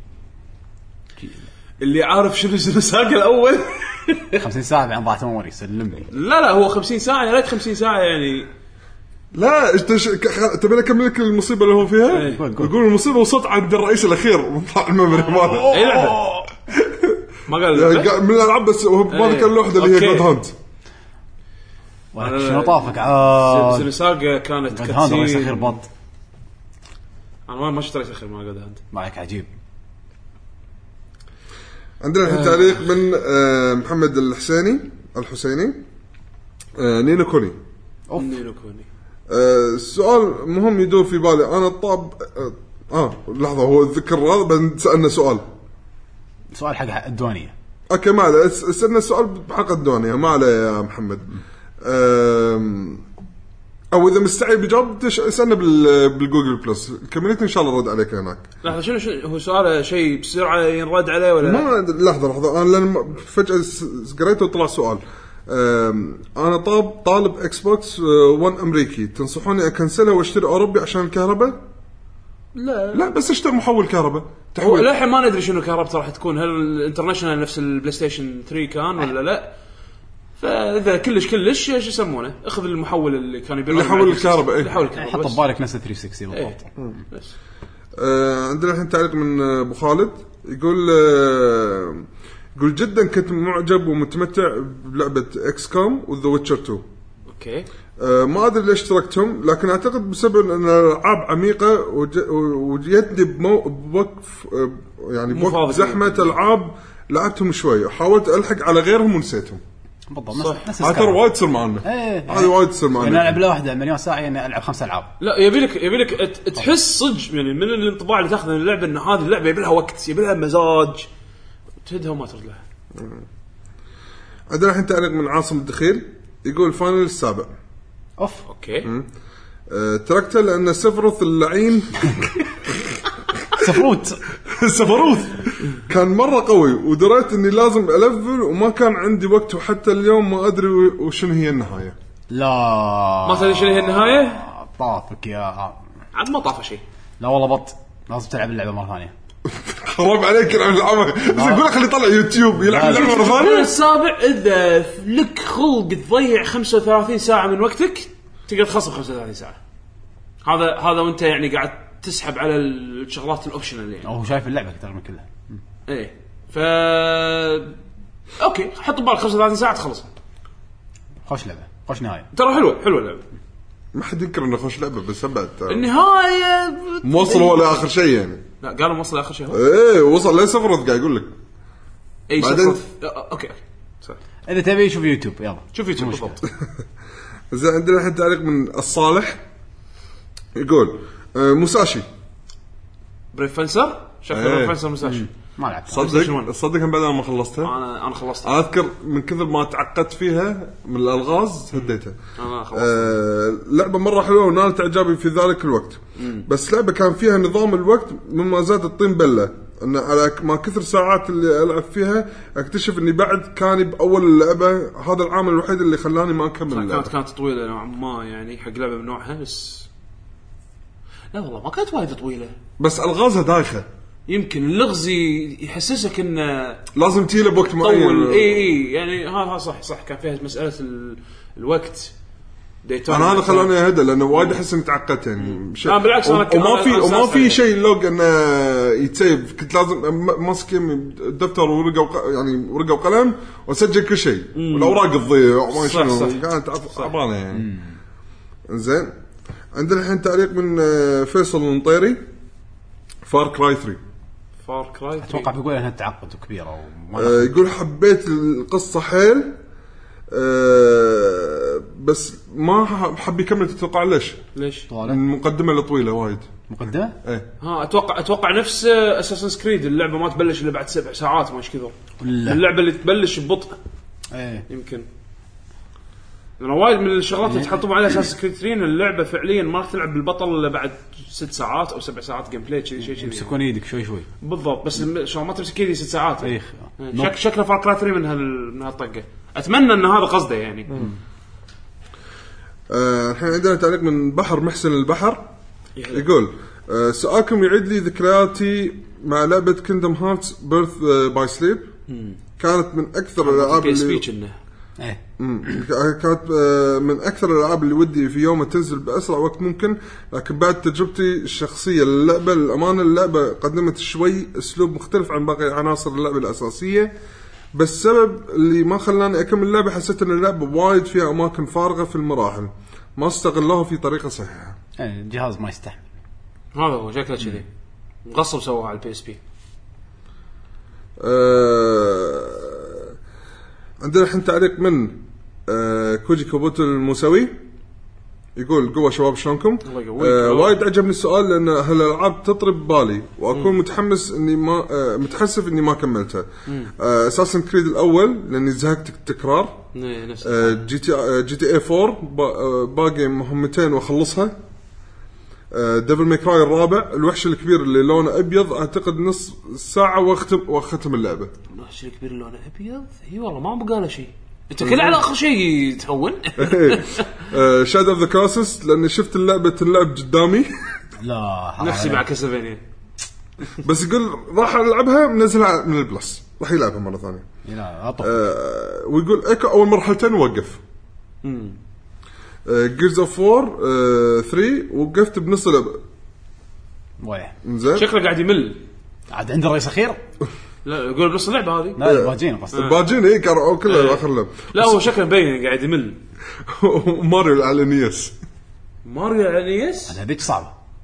اللي عارف شنو زينوساغا الاول 50 ساعه بعد ضاعت ميموري سلمني. لا هو 50 ساعه يا ريت 50 ساعه يعني. لا تبي اكمل لك المصيبه اللي هو فيها. يقول المصيبه وصلت عند الرئيس الاخير وطلع الميموري ماله. اي لعبه ما قال من الالعاب بس ما ذكر اللوحه اللي هي جود هاند. شنو طافك عاد زينوساغا كانت كاتسين اخر بط. انا ما اشتريت اخر ما قد هاند معك عجيب. عندنا تعليق من محمد الحسيني نينو كوني. السؤال مهم يدور في بالي انا الطاب لحظه هو ذكر هذا بنسالنا سؤال حق الديوانيه. اوكي ما عليه سالنا السؤال بحق الديوانيه ما عليه يا محمد. او اذا مستعجل بجاوب اسالنا بالجوجل بلس الكوميونتي ان شاء الله رد عليك هناك. لحظه شنو هو سؤال شيء بسرعه ينرد عليه ولا ما لحظه انا لان فجاه قريته وطلع سؤال. انا طالب اكس بوكس 1 امريكي تنصحوني اكنسلها واشتري اوروبي عشان الكهرباء؟ لا بس اشتري محول كهرباء تحويل. لا الحين ما ندري شنو الكهرباء راح تكون. هل الانترناشونال نفس البلاي ستيشن 3 كان ولا لا؟ فاذا كلش ايش يسمونه اخذ المحول اللي كان يبيع يحول الكهرباء. حط ببالك نفس 360 بالضبط. بس عندنا الحين تعليق من ابو خالد يقول جدا كنت معجب ومتمتع بلعبه اكس كوم وذا ويتشر 2. اوكي ما ادري ليش تركتهم، لكن اعتقد بسبب ان الالعاب عميقه وجيتني بوقف يعني بوقت زحمه العاب لعبتهم شوي وحاولت الحق على غيرهم ونسيتهم. بالضبط نفس هذا وايد تصير معنا. هذا وايد تصير معنا. انا العب له واحده مليون ساعه يعني العب 5 ألعاب. لا يبيلك تحس صدق يعني من الانطباع اللي تاخذه من اللعبه ان هذه اللعبه يبي لها وقت يبي لها مزاج تهدها وما ترد لها. عندنا الحين تعليق من عاصم الدخيل يقول فاينل السابع. اوكي. تركته لان سفروث اللعين سفروث كان مرة قوي ودريت اني لازم ألفل وما كان عندي وقت وحتى اليوم ما ادري وشنو هي النهاية. لا ما تدري شنو هي النهاية؟ طافك يا عاد ما طاف شيء. لا والله بط لازم تلعب اللعبة مرة ثانية. حرام عليك يلعب اللعبة بس يقول خلي يطلع يوتيوب يلعب اللعبة مرة ثانية. السابع اذا لك خلق تضيع 35 ساعة من وقتك تقدر تخصص 35 ساعة. هذا وانت يعني قاعد تسحب على الشغلات الاوبشنال يعني. هو شايف اللعبه اكثر من كلها. ايه اوكي حط ببالك 35 ساعه تخلص. خوش لعبه خوش نهايه ترى حلوه اللعبه. ما حد ينكر انه خوش لعبه بس بعد النهايه موصلوا لاخر شيء يعني. لا قالوا موصل لاخر شيء. ايه وصل لسفرت قاعد يقول لك اي بعدين اوكي صح. اذا تبي شوف يوتيوب يلا شوف يوتيوب بالضبط. زين عندنا الحين تعليق من الصالح يقول موساشي بريف فنسر شكله بريف فنسر موساشي ما لعبت. صدق هم بعد ما خلصتها. انا خلصتها. اذكر من كثر ما تعقدت فيها من الالغاز هديتها. انا خلصت. لعبه مره حلوه ونالت اعجابي في ذلك الوقت. بس لعبه كان فيها نظام الوقت مما زاد الطين بله ان على ما كثر ساعات اللي العب فيها اكتشف اني بعد كاني باول اللعبه. هذا العامل الوحيد اللي خلاني ما اكمل اللعبه. كانت طويله نوعا ما يعني حق لعبه من نوعها بس لا والله ما كانت وايد طويله بس الغازها دايخه. يمكن اللغز يحسسك انه لازم تيله بوقت معين. اي يعني هذا صح كان فيها مساله الوقت. انا هذا خلاني اهدى لانه وايد احس اني تعقدت يعني. بالعكس وما في شيء لوج انه يتسيف. كنت لازم ماسك دفتر ورقه يعني ورقه وقلم واسجل كل شيء والاوراق تضيع وما شنو. كانت عبانه يعني. زين عندنا الحين تعليق من فيصل المطيري فار كراي 3. اتوقع بيقول انها تعقد كبيره يقول حبيت القصه حيل بس ما حب يكمل. تتوقع ليش طويله؟ المقدمه الطويله وايد. مقدمه ايه اتوقع نفس اساسن كريد اللعبه ما تبلش الا بعد 7 ساعات ماش كثر. اللعبه اللي تبلش ببطء يمكن لأن وايد من الشغلات اللي تحطوا عليها اساس كريد 3 اللعبه فعليا ما راح تلعب بالبطل الا بعد 6 ساعات او 7 ساعات جيم بلاي شيء تمسكون ايدك شوي بالضبط. بس شلون ما تمسك ايدي 6 ساعات. شكله فار كراي 3 من هالطقه. اتمنى ان هذا قصده يعني. الحين عندنا تعليق من بحر محسن البحر يقول سؤالكم يعيد لي ذكرياتي مع لعبه كيندم هارتس بيرث باي سليب. كانت من اكثر الالعاب اللي كانت من أكثر الألعاب اللي ودي في يوم تنزل بأسرع وقت ممكن. لكن بعد تجربتي الشخصية للعبة الأمانة اللعبة قدمت شوي أسلوب مختلف عن باقي عناصر اللعبة الأساسية. بس السبب اللي ما خلاني أكمل اللعبة حسيت أن اللعبة وايد فيها أماكن فارغة في المراحل ما استغلوها في طريقة صحيحة. الجهاز ما يستحمل. هذا هو شكله كذي مغصب سووها على البي اس بي. عندنا الحين تعليق من كوجي كوبوتو الموسوي يقول قوة شباب شلونكم. وايد عجبني السؤال لأن هالألعاب تطرب بالي وأكون متحمس إني ما متحسف إني ما كملتها. أساسن كريد الأول لأني زهقت التكرار. جي تي اي 4 باقي مهمتين وأخلصها. ديفل ماي كراي الرابع الوحش الكبير اللي لونه أبيض أعتقد نص ساعة وأختم اللعبة. الوحش الكبير اللي لونه أبيض هي والله ما بقى له شيء. انت كل على اخر شيء تهون. شادو اوف ذا كاسس لاني شفت اللعبه تلعب قدامي. لا نفسي مع كاسلفينيا بس يقول راح العبها منزلها من البلس راح يلعبها مره ثانيه. ويقول ايكو اول مرحلتين وقف. جيرز اوف 4 3 وقفت بنص اللعبه. شكله قاعد يمل عاد عند الرئيس اخير. لا يقول بنص اللعبه هذه. لا باجين باجين كانوا كله اخر لعبه. لا هو شكله مبين قاعد يمل ماريو على نيس. ماريو على نيس هذيك صعبه.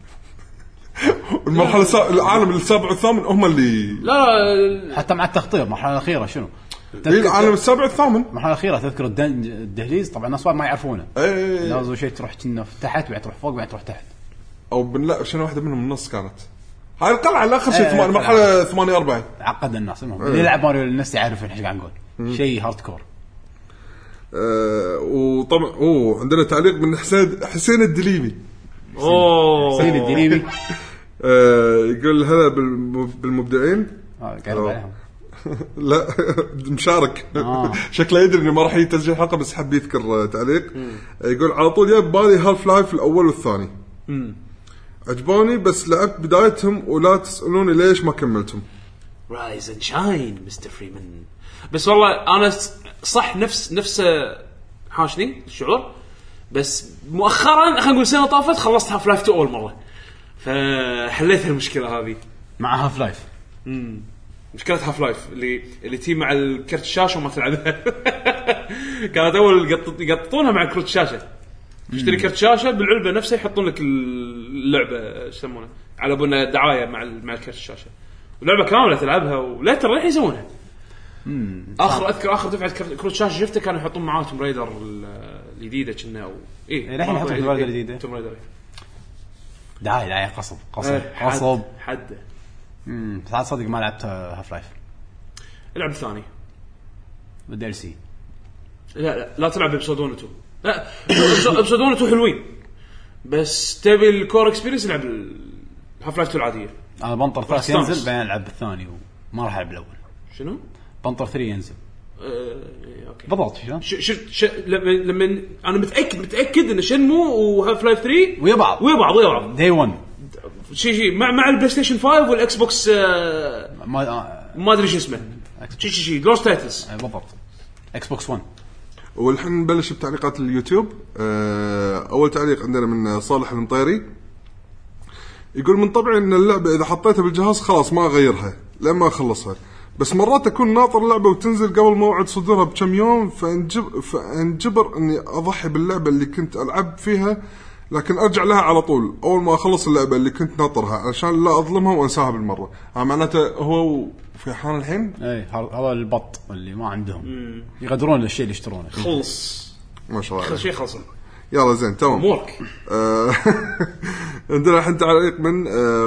المرحله العالم السابع والثامن هم اللي لا حتى مع التخطيط المرحله الاخيره شنو العالم السابع والثامن. المرحله الاخيره تذكر الدهليز طبعا الناس ما يعرفونه. لازم شيء تروح كنا تحت بعد تروح فوق بعد تروح تحت او لا شنو واحده منهم النص كانت هاي القلعه الاخر شيء مرحله 48 عقد الناس. المهم اللي يلعب ماريو الناس يعرف ايش قاعد نقول شيء هارد كور. وطبعا عندنا تعليق من حسين الدليمي. حسين الدليمي يقول هلا بالمبدعين. قاعد عليهم لا مشارك. شكله يدري انه ما راح يتسجل حلقه بس حب يذكر تعليق. يقول على طول يا بالي هالف لايف الاول والثاني عجبوني بس لعبت بدايتهم ولا تسالوني ليش ما كملتهم. رايز اند شاين مستر فريمان. بس والله انا صح نفس حاشني الشعور بس مؤخرا خلينا نقول سنه طافت خلصت هاف لايف 2 اول مره فحليت المشكله هذه مع هاف لايف. مشكله هاف لايف اللي تي مع الكرت الشاشه وما تلعبها. كانت اول يقطونها مع كرت الشاشه. تشتري كرت شاشه بالعلبه نفسها يحطون لك اللعبه ايش يسمونها على بنا دعايه مع كرت الشاشه ولعبه كامله تلعبها ولا ترى راح يسوونها. اخر دفعه كرت شاشه شفته كانوا يحطون معاه توم رايدر الجديده كنا او الحين يحطون توم رايدر الجديده توم رايدر دعايه قصب حد. ساعات صدق ما لعبت هاف لايف. العب الثاني بالدي ال سي. لا تلعب بابسودون 2. لا ابسودون 2 حلوين بس تبي الكور اكسبيرينس العب هاف لايف 2 العاديه. انا بنطر 3 ينزل بعدين العب بالثاني وما راح العب الاول. شنو بنطر 3 ينزل اوكي بالضبط. شلون لما انا متاكد ان شنمو وهاف لايف 3 ويا بعض داي 1 شيء مع البلاي ستيشن 5 والاكس بوكس ما ادري شو اسمه شيء لوست تايتلز بالضبط اكس بوكس 1. والحين نبلش بتعليقات اليوتيوب. اول تعليق عندنا من صالح المطيري يقول من طبعي ان اللعبه اذا حطيتها بالجهاز خلاص ما اغيرها لما اخلصها بس مرات اكون ناطر اللعبه وتنزل قبل موعد صدورها بكم يوم فانجبر اني اضحي باللعبه اللي كنت العب فيها لكن ارجع لها على طول اول ما اخلص اللعبه اللي كنت ناطرها عشان لا اظلمها وانساها بالمره. معناته هو في حال الحين هذا البط اللي ما عندهم يقدرون الشيء اللي يشترونه خلص ما شاء الله شيء خلص. يلا زين تمام امورك. عندنا الحين تعليق من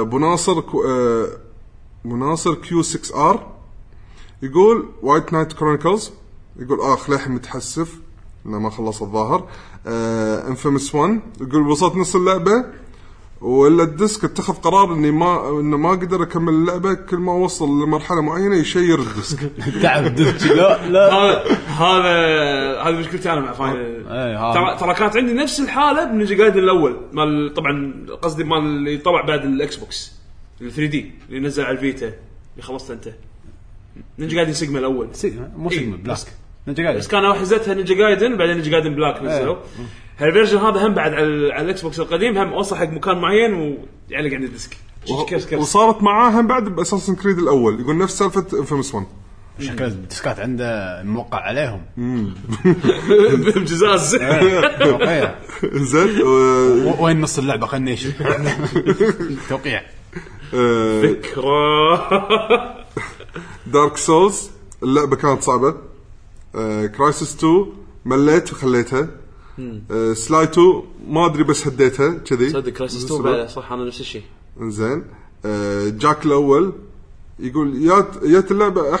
مناصر كيو 6 ار يقول وايت نايت كرونيكلز يقول لحين متحسف انه ما خلص الظاهر. انفيمس 1 يقول وصلت نص اللعبه ولا الديسك اتخذ قرار انه ما قدر اكمل اللعبه كل ما وصل لمرحله معينه يشير الديسك. تعب الديسك لا هذا مشكلتي انا مع فاينل. ترى كانت عندي نفس الحاله بنينجا جايدن الاول مال طبعا قصدي مال اللي طلع بعد الاكس بوكس ال 3 دي اللي نزل على الفيتا اللي خلصت انت نينجا جايدن سيجما الاول مو سيجما بلاك نينجا جايدن بس كانوا حزتها نينجا جايدن بعدين نينجا جايدن بلاك نزلوا. هالفيرجن هذا هم بعد على الاكس بوكس القديم هم وصل حق مكان معين ويعلق عند الديسك وصارت معاهم بعد باساسن كريد الاول يقول نفس سالفه انفيمس 1 شكل الديسكات عنده موقع عليهم بجزاز زين وين نص اللعبه خلني ايش توقيع فكره. دارك سولز اللعبه كانت صعبه. كرايسيس 2 مليت وخليتها. سلاي 2 ما ادري بس هديتها كذي. صدق كرايسيس 2 صح انا نفس الشيء. زين جاك الاول يقول يات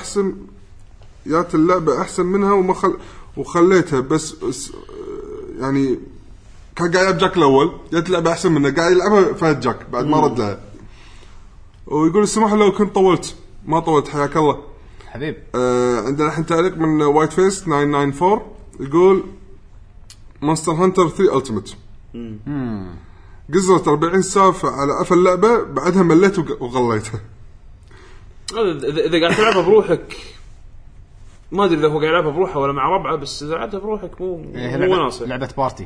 اللعبه احسن منها وخليتها بس يعني كان قاعد يلعب جاك الاول يات اللعبه احسن منها قاعد يلعبها فهد جاك بعد ما رد لها ويقول السماح لو كنت طولت ما طولت حياك الله حبيب. عندنا الحين تعليق من وايت فيس 994 يقول مونستر هانتر 3 التيمت قزرت 40 ساعه على قفل اللعبه بعدها مليت وغليتها. اذا قاعد تلعبها بروحك ما ادري اذا هو قاعد يلعبها بروحه ولا مع ربعه بس اذا لعبتها بروحك مو وناسه لعبه بارتي.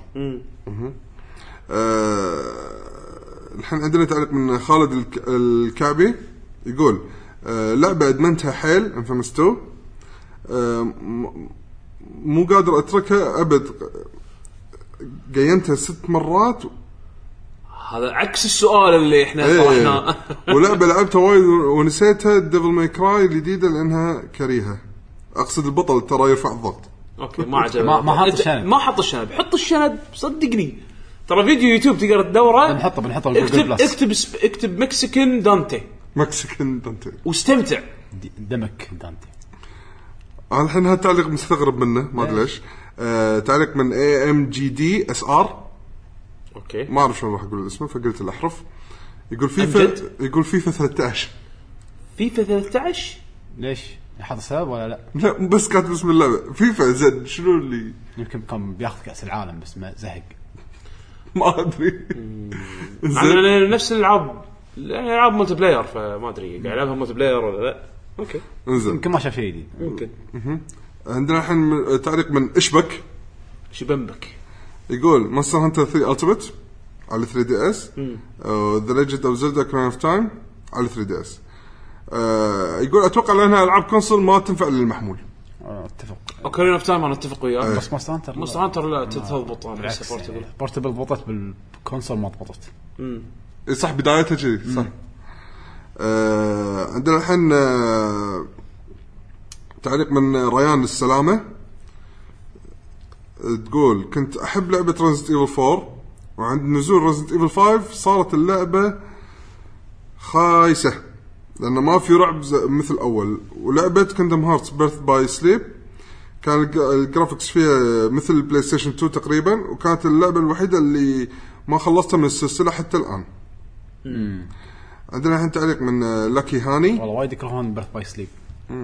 الحين عندنا تعليق من خالد الكعبي يقول لعبه ادمنتها حيل انفيمس 2 مو قادر اتركها ابد قيمتها 6 مرات. هذا عكس السؤال اللي احنا طرحناه. ولعبه لعبتها وايد ونسيتها، ديفل ماي كراي الجديده لانها كريهه. اقصد البطل ترى يرفع الضغط. اوكي ما عجبني. ما حط الشنب. ما حط الشنب. حط الشنب صدقني. ترى فيديو يوتيوب تقدر تدوره. بنحطه اكتب مكسيكان دانتي واستمتع. دمك دانتي. الحين هالتعليق مستغرب منه ما ادري ليش. تعليق من AMGD SR. اوكي ما اعرف شلون راح اقول اسمه فقلت الاحرف. يقول فيفا 13. فيفا 13 ليش يحط سبب ولا لا؟ لا بس كاتب اسم اللعبه فيفا زين. شنو اللي يمكن كان بياخذ كاس العالم بس ما زهق. ما ادري. انا نفس الالعاب ملتي بلاير فما ادري قاعد العبها ملتي بلاير ولا لا. اوكي يمكن ما شاف شيء جديد. ممكن. عندنا الحين تعليق من اشبك شبنبك. يقول مونستر هانتر 3 التيمت على 3DS ذا ليجند اوف زلدا كراون اوف تايم على 3DS. يقول اتوقع لانها العاب كونسول ما تنفع للمحمول. اتفق. اوكرين اوف تايم انا اتفق وياه. بس مونستر هانتر لا تضبط انا بس بورتبل ضبطت بالكونسول ما ضبطت. صح بدايتها كذي صح. عندنا الحين تعليق من ريان السلامة. تقول كنت أحب لعبة Resident Evil 4 وعند نزول Resident Evil 5 صارت اللعبة خايسة لأن ما في رعب مثل أول. ولعبة Kingdom Hearts Birth by Sleep كان الجرافيكس فيها مثل بلاي ستيشن 2 تقريبا وكانت اللعبة الوحيدة اللي ما خلصتها من السلسلة حتى الآن. عندنا الحين تعليق من لاكي هاني. والله وايد يكرهون Birth by Sleep.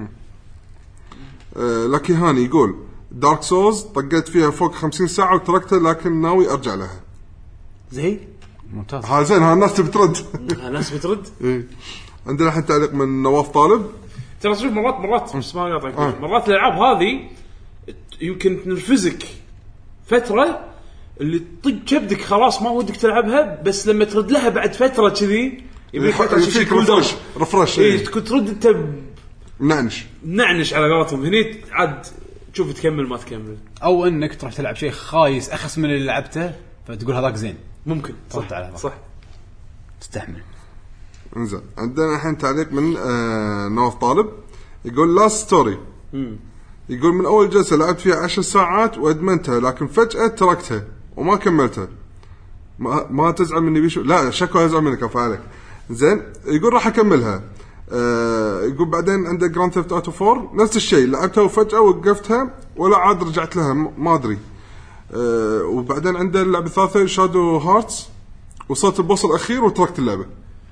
لاكي هاني يقول دارك سولز طقيت فيها فوق 50 ساعة وتركتها لكن ناوي أرجع لها. زين ممتاز. ها زين الناس بترد. الناس بترد. عندنا الحين تعليق من نواف طالب. ترى شوف مرات مش ما قاطعك مرات الألعاب هذه يمكن تنرفزك فترة اللي طق كبدك خلاص ما ودك تلعبها بس لما ترد لها بعد فترة كذي يبي يفيك رفرش. تكون ترد انت نعنش على قولتهم هني عاد تشوف تكمل ما تكمل او انك تروح تلعب شيء خايس اخس من اللي لعبته فتقول هذاك زين ممكن صح تستحمل. انزين عندنا الحين تعليق من نواف طالب يقول لاست ستوري. يقول من اول جلسه لعبت فيها 10 ساعات وادمنتها لكن فجاه تركتها وما كملتها. ما تزعل مني بيشو؟ لا شكوى ازعل منك افعلك. زين يقول راح اكملها. يقول بعدين عنده جراند ثيفت اوتو 4 نفس الشيء لعبتها وفجاه وقفتها ولا عاد رجعت لها ما ادري. وبعدين عنده اللعبه الثالثه شادو هارتس وصلت البوس الاخير وتركت اللعبه.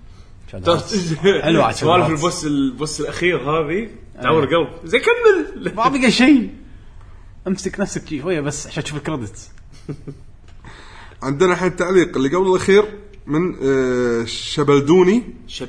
حلوه سوالف البوس الاخير هذه تعور قلب. زي كمل ما بقى شيء امسك نفسك شويه بس عشان تشوف الكريدت. عندنا الحين التعليق اللي قبل الاخير من شبلدوني.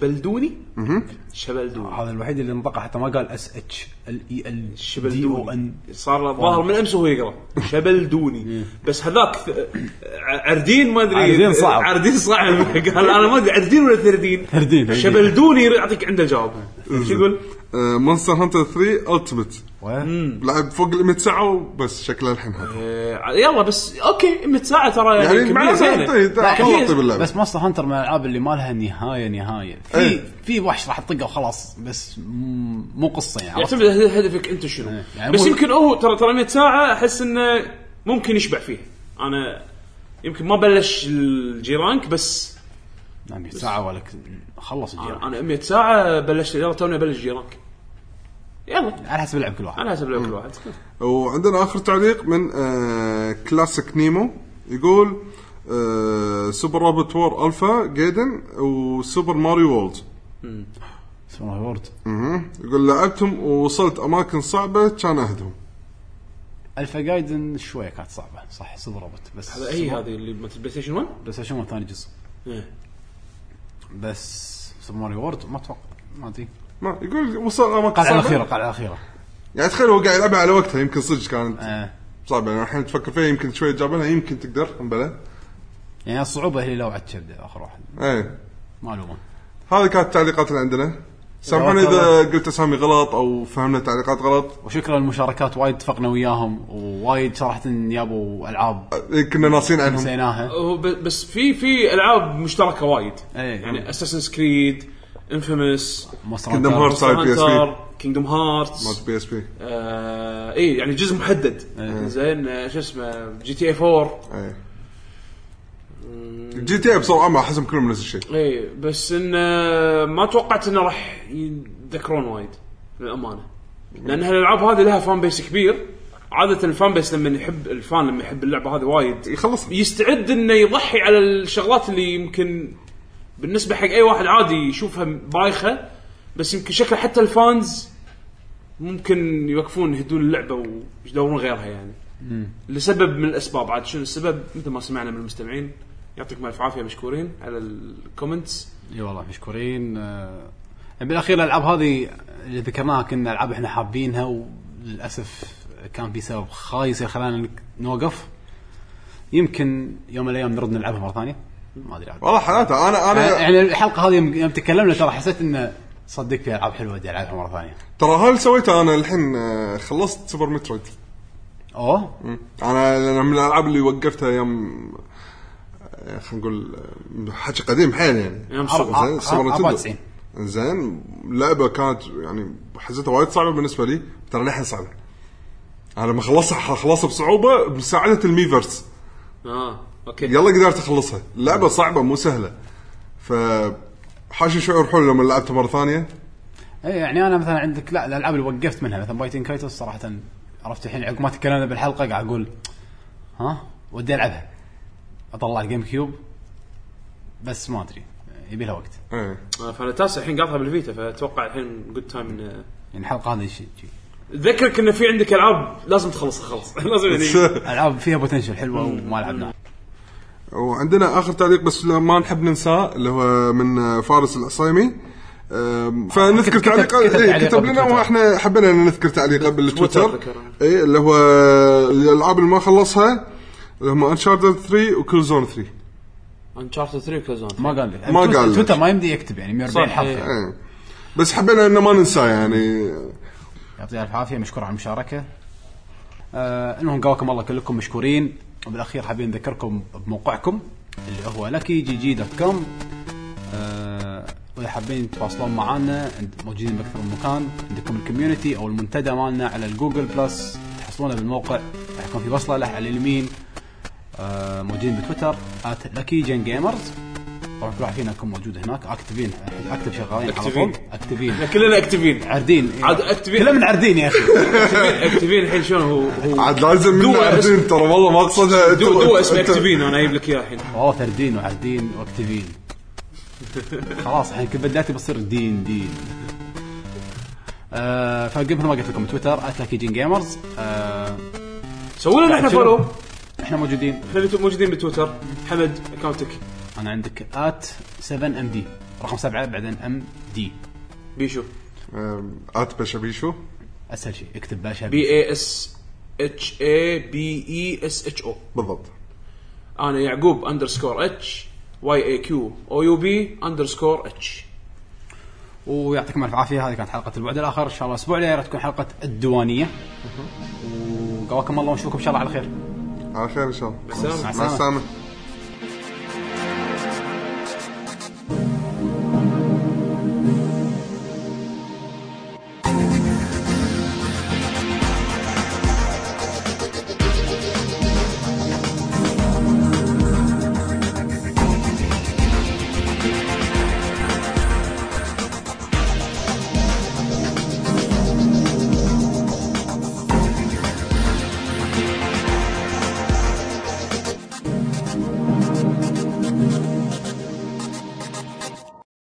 هذا الوحيد اللي نطقه حتى ما قال SHLEL شبلدوني صار ظاهر من امس وهو يقرا شبلدوني بس هذاك عردين ما ادري عردين صعب قال انا ما ادري عردين ولا ثردين شبلدوني يعطيك عنده جواب. شو يقول مونستر هانتر 3 التيمت لعب فوق 100 ساعه بس شكله الحين هذا يلا بس اوكي 100 ساعه ترى يعني كبير زينه. بس مونستر هانتر من الالعاب اللي ما لها نهايه في وحش راح تطقه وخلاص بس مو قصه يعني يعتمد هدفك انت شنو يعني بس يمكن هو ترى 100 ساعه احس انه ممكن يشبع فيه. انا يمكن ما بلش الجيرانك بس 100 ساعه ولا خلص الجيرانك. انا 100 ساعه بلشت يلا توني ابلش جيرانك يلا على حسب لعب كل واحد. وعندنا آخر تعليق من كلاسيك نيمو يقول سوبر روبوت وور ألفا جيدن وسوبر ماريو وورلد. سوبر ماريو وورلد يقول لعبتهم ووصلت أماكن صعبة كان أهدهم. ألفا جايدن شوية كانت صعبة صح. سوبر روبوت بس هذا هذه اللي بلاي ستيشن 1 ثاني جزء بس سوبر ماريو وورلد ما أتوقع ما أدري ما يقول وصل أماكن صعبة قال الأخيرة يعني تخيل هو قاعد يلعبها على وقتها يمكن صدق كانت صعبة يعني الحين تفكر فيها يمكن شوية جابلها يمكن تقدر بلا يعني الصعوبة هي لو عاد شبده آخر واحد ايه معلومة. هذه كانت التعليقات اللي عندنا سامحوني اذا قلت اسامي غلط او فهمنا تعليقات غلط. وشكرا للمشاركات، وايد اتفقنا وياهم، ووايد صراحه جابوا العاب كنا ناسين عنهم نسيناها. بس في العاب مشتركه وايد أيه. يعني اساسنز كريد، انفيمس، كيندم هارتس على بي اس بي، كيندم هارتس مال بي اس بي. اي يعني جزء محدد. زين شو اسمه جي تي اي 4. جي تي اي بصراحه ما احسهم كلهم نفس الشيء. اي بس ان ما توقعت انه راح يذكرون وايد للامانه، لان هالالعاب هذه لها فان بيس كبير. عاده الفان بيس لما يحب اللعبه هذه وايد يخلص يستعد انه يضحي على الشغلات اللي يمكن بالنسبه حق اي واحد عادي يشوفها بايخه، بس يمكن شكله حتى الفانز ممكن يوقفون يهدون اللعبه ويدورون غيرها يعني. لسبب من الاسباب. عاد شنو السبب مثل ما سمعنا من المستمعين. يعطيكم الف عافيه، مشكورين على الكومنتس. اي والله مشكورين. بالاخير الالعاب هذه اللي ذكرناها كنا العاب احنا حابينها، وللاسف كان في سبب خايس خلانا نوقف. يمكن يوم من الايام نرد نلعبها مره ثانيه، ما ادري والله حالاتها. انا يعني الحلقه هذه يوم تكلمنا ترى حسيت انه صدق في العاب حلوه بدي العبها مره ثانيه. ترى هل سويتها انا الحين خلصت سوبر مترويد. انا من الالعاب اللي وقفتها يوم خلينا نقول حكي قديم حيل يعني. زين سوبر 94. زين لعبه كانت يعني حسيتها وايد صعبه بالنسبه لي، ترى لحين صعبه. انا لما خلصها بصعوبه بمساعده الميفرس. اوكي يلا قدرت اخلصها. اللعبه صعبه مو سهله، ف حاشي شعور حلو لما لعبتها مره ثانيه. اي يعني انا مثلا عندك لا الالعاب اللي وقفت منها مثلا بايتين كايتوس صراحه عرفت الحين عقب ما تكلمنا بالحلقه قاعد اقول ودي العبها، اطلع الجيم كيوب بس ما ادري يبي لها وقت. فانتاس الحين قاطها بالفيتا، فاتوقع الحين جود تايم يعني الحلقه هذه شيء ذكرك انه في عندك العاب لازم تخلصها خلاص. لازم يعني العاب فيها بوتنشل حلوه وما لعبناها. وعندنا اخر تعليق بس ما نحب ننساه اللي هو من فارس العصيمي. فنذكر تعليقه كتب لنا واحنا حبينا نذكر تعليقه بالتويتر. اي اللي هو الالعاب اللي ما خلصها اللي هم انشارتد 3 وكل زون 3. انشارتد 3 وكل زون ما قال تويتر ما يمدي يكتب يعني 140 حرف. بس حبينا انه ما ننساه يعني. يعطيه الف عافيه، مشكور على المشاركه. انهم قواكم الله كلكم مشكورين. وبالاخير حابين نذكركم بموقعكم اللي هو luckygg.com. واذا حابين تتواصلون معنا موجودين باكثر من مكان. عندكم الكوميونتي او المنتدى مالنا على الجوجل بلس، تحصلونه بالموقع راح يكون في وصله له على اليمين. موجودين بتويتر @luckygengamers. طبعا كل واحد فينا يكون موجود هناك. اكتب شغالين على طول. اكتفين كلنا اكتفين عردين عاد اكتفين كلنا من عردين يا اخي. اكتفين الحين شلون هو عاد لازم من عردين ترى والله ما اقصدها. دو اسمه اكتفين انا جايب لك اياه الحين. والله تردين وعردين واكتفين. خلاص الحين كل بدايتي بصير دين. فقبل ما قلت لكم تويتر @luckygengamers. سووا لنا احنا فولو. احنا موجودين بتويتر. حمد اكاونتك. انا عندك @7md رقم 7 بعدين md. بيشو باشا بيشو. اسهل شيء اكتب باشا BASHABESHO بالضبط. انا يعقوب _H YAQOUB_H. ويعطيكم الف عافيه. هذه كانت حلقه البعد الاخر. ان شاء الله الاسبوع الجاي راح تكون حلقه الديوانيه. وقواكم الله ونشوفكم ان شاء الله على خير. على خير ان شاء الله. مع السلامه.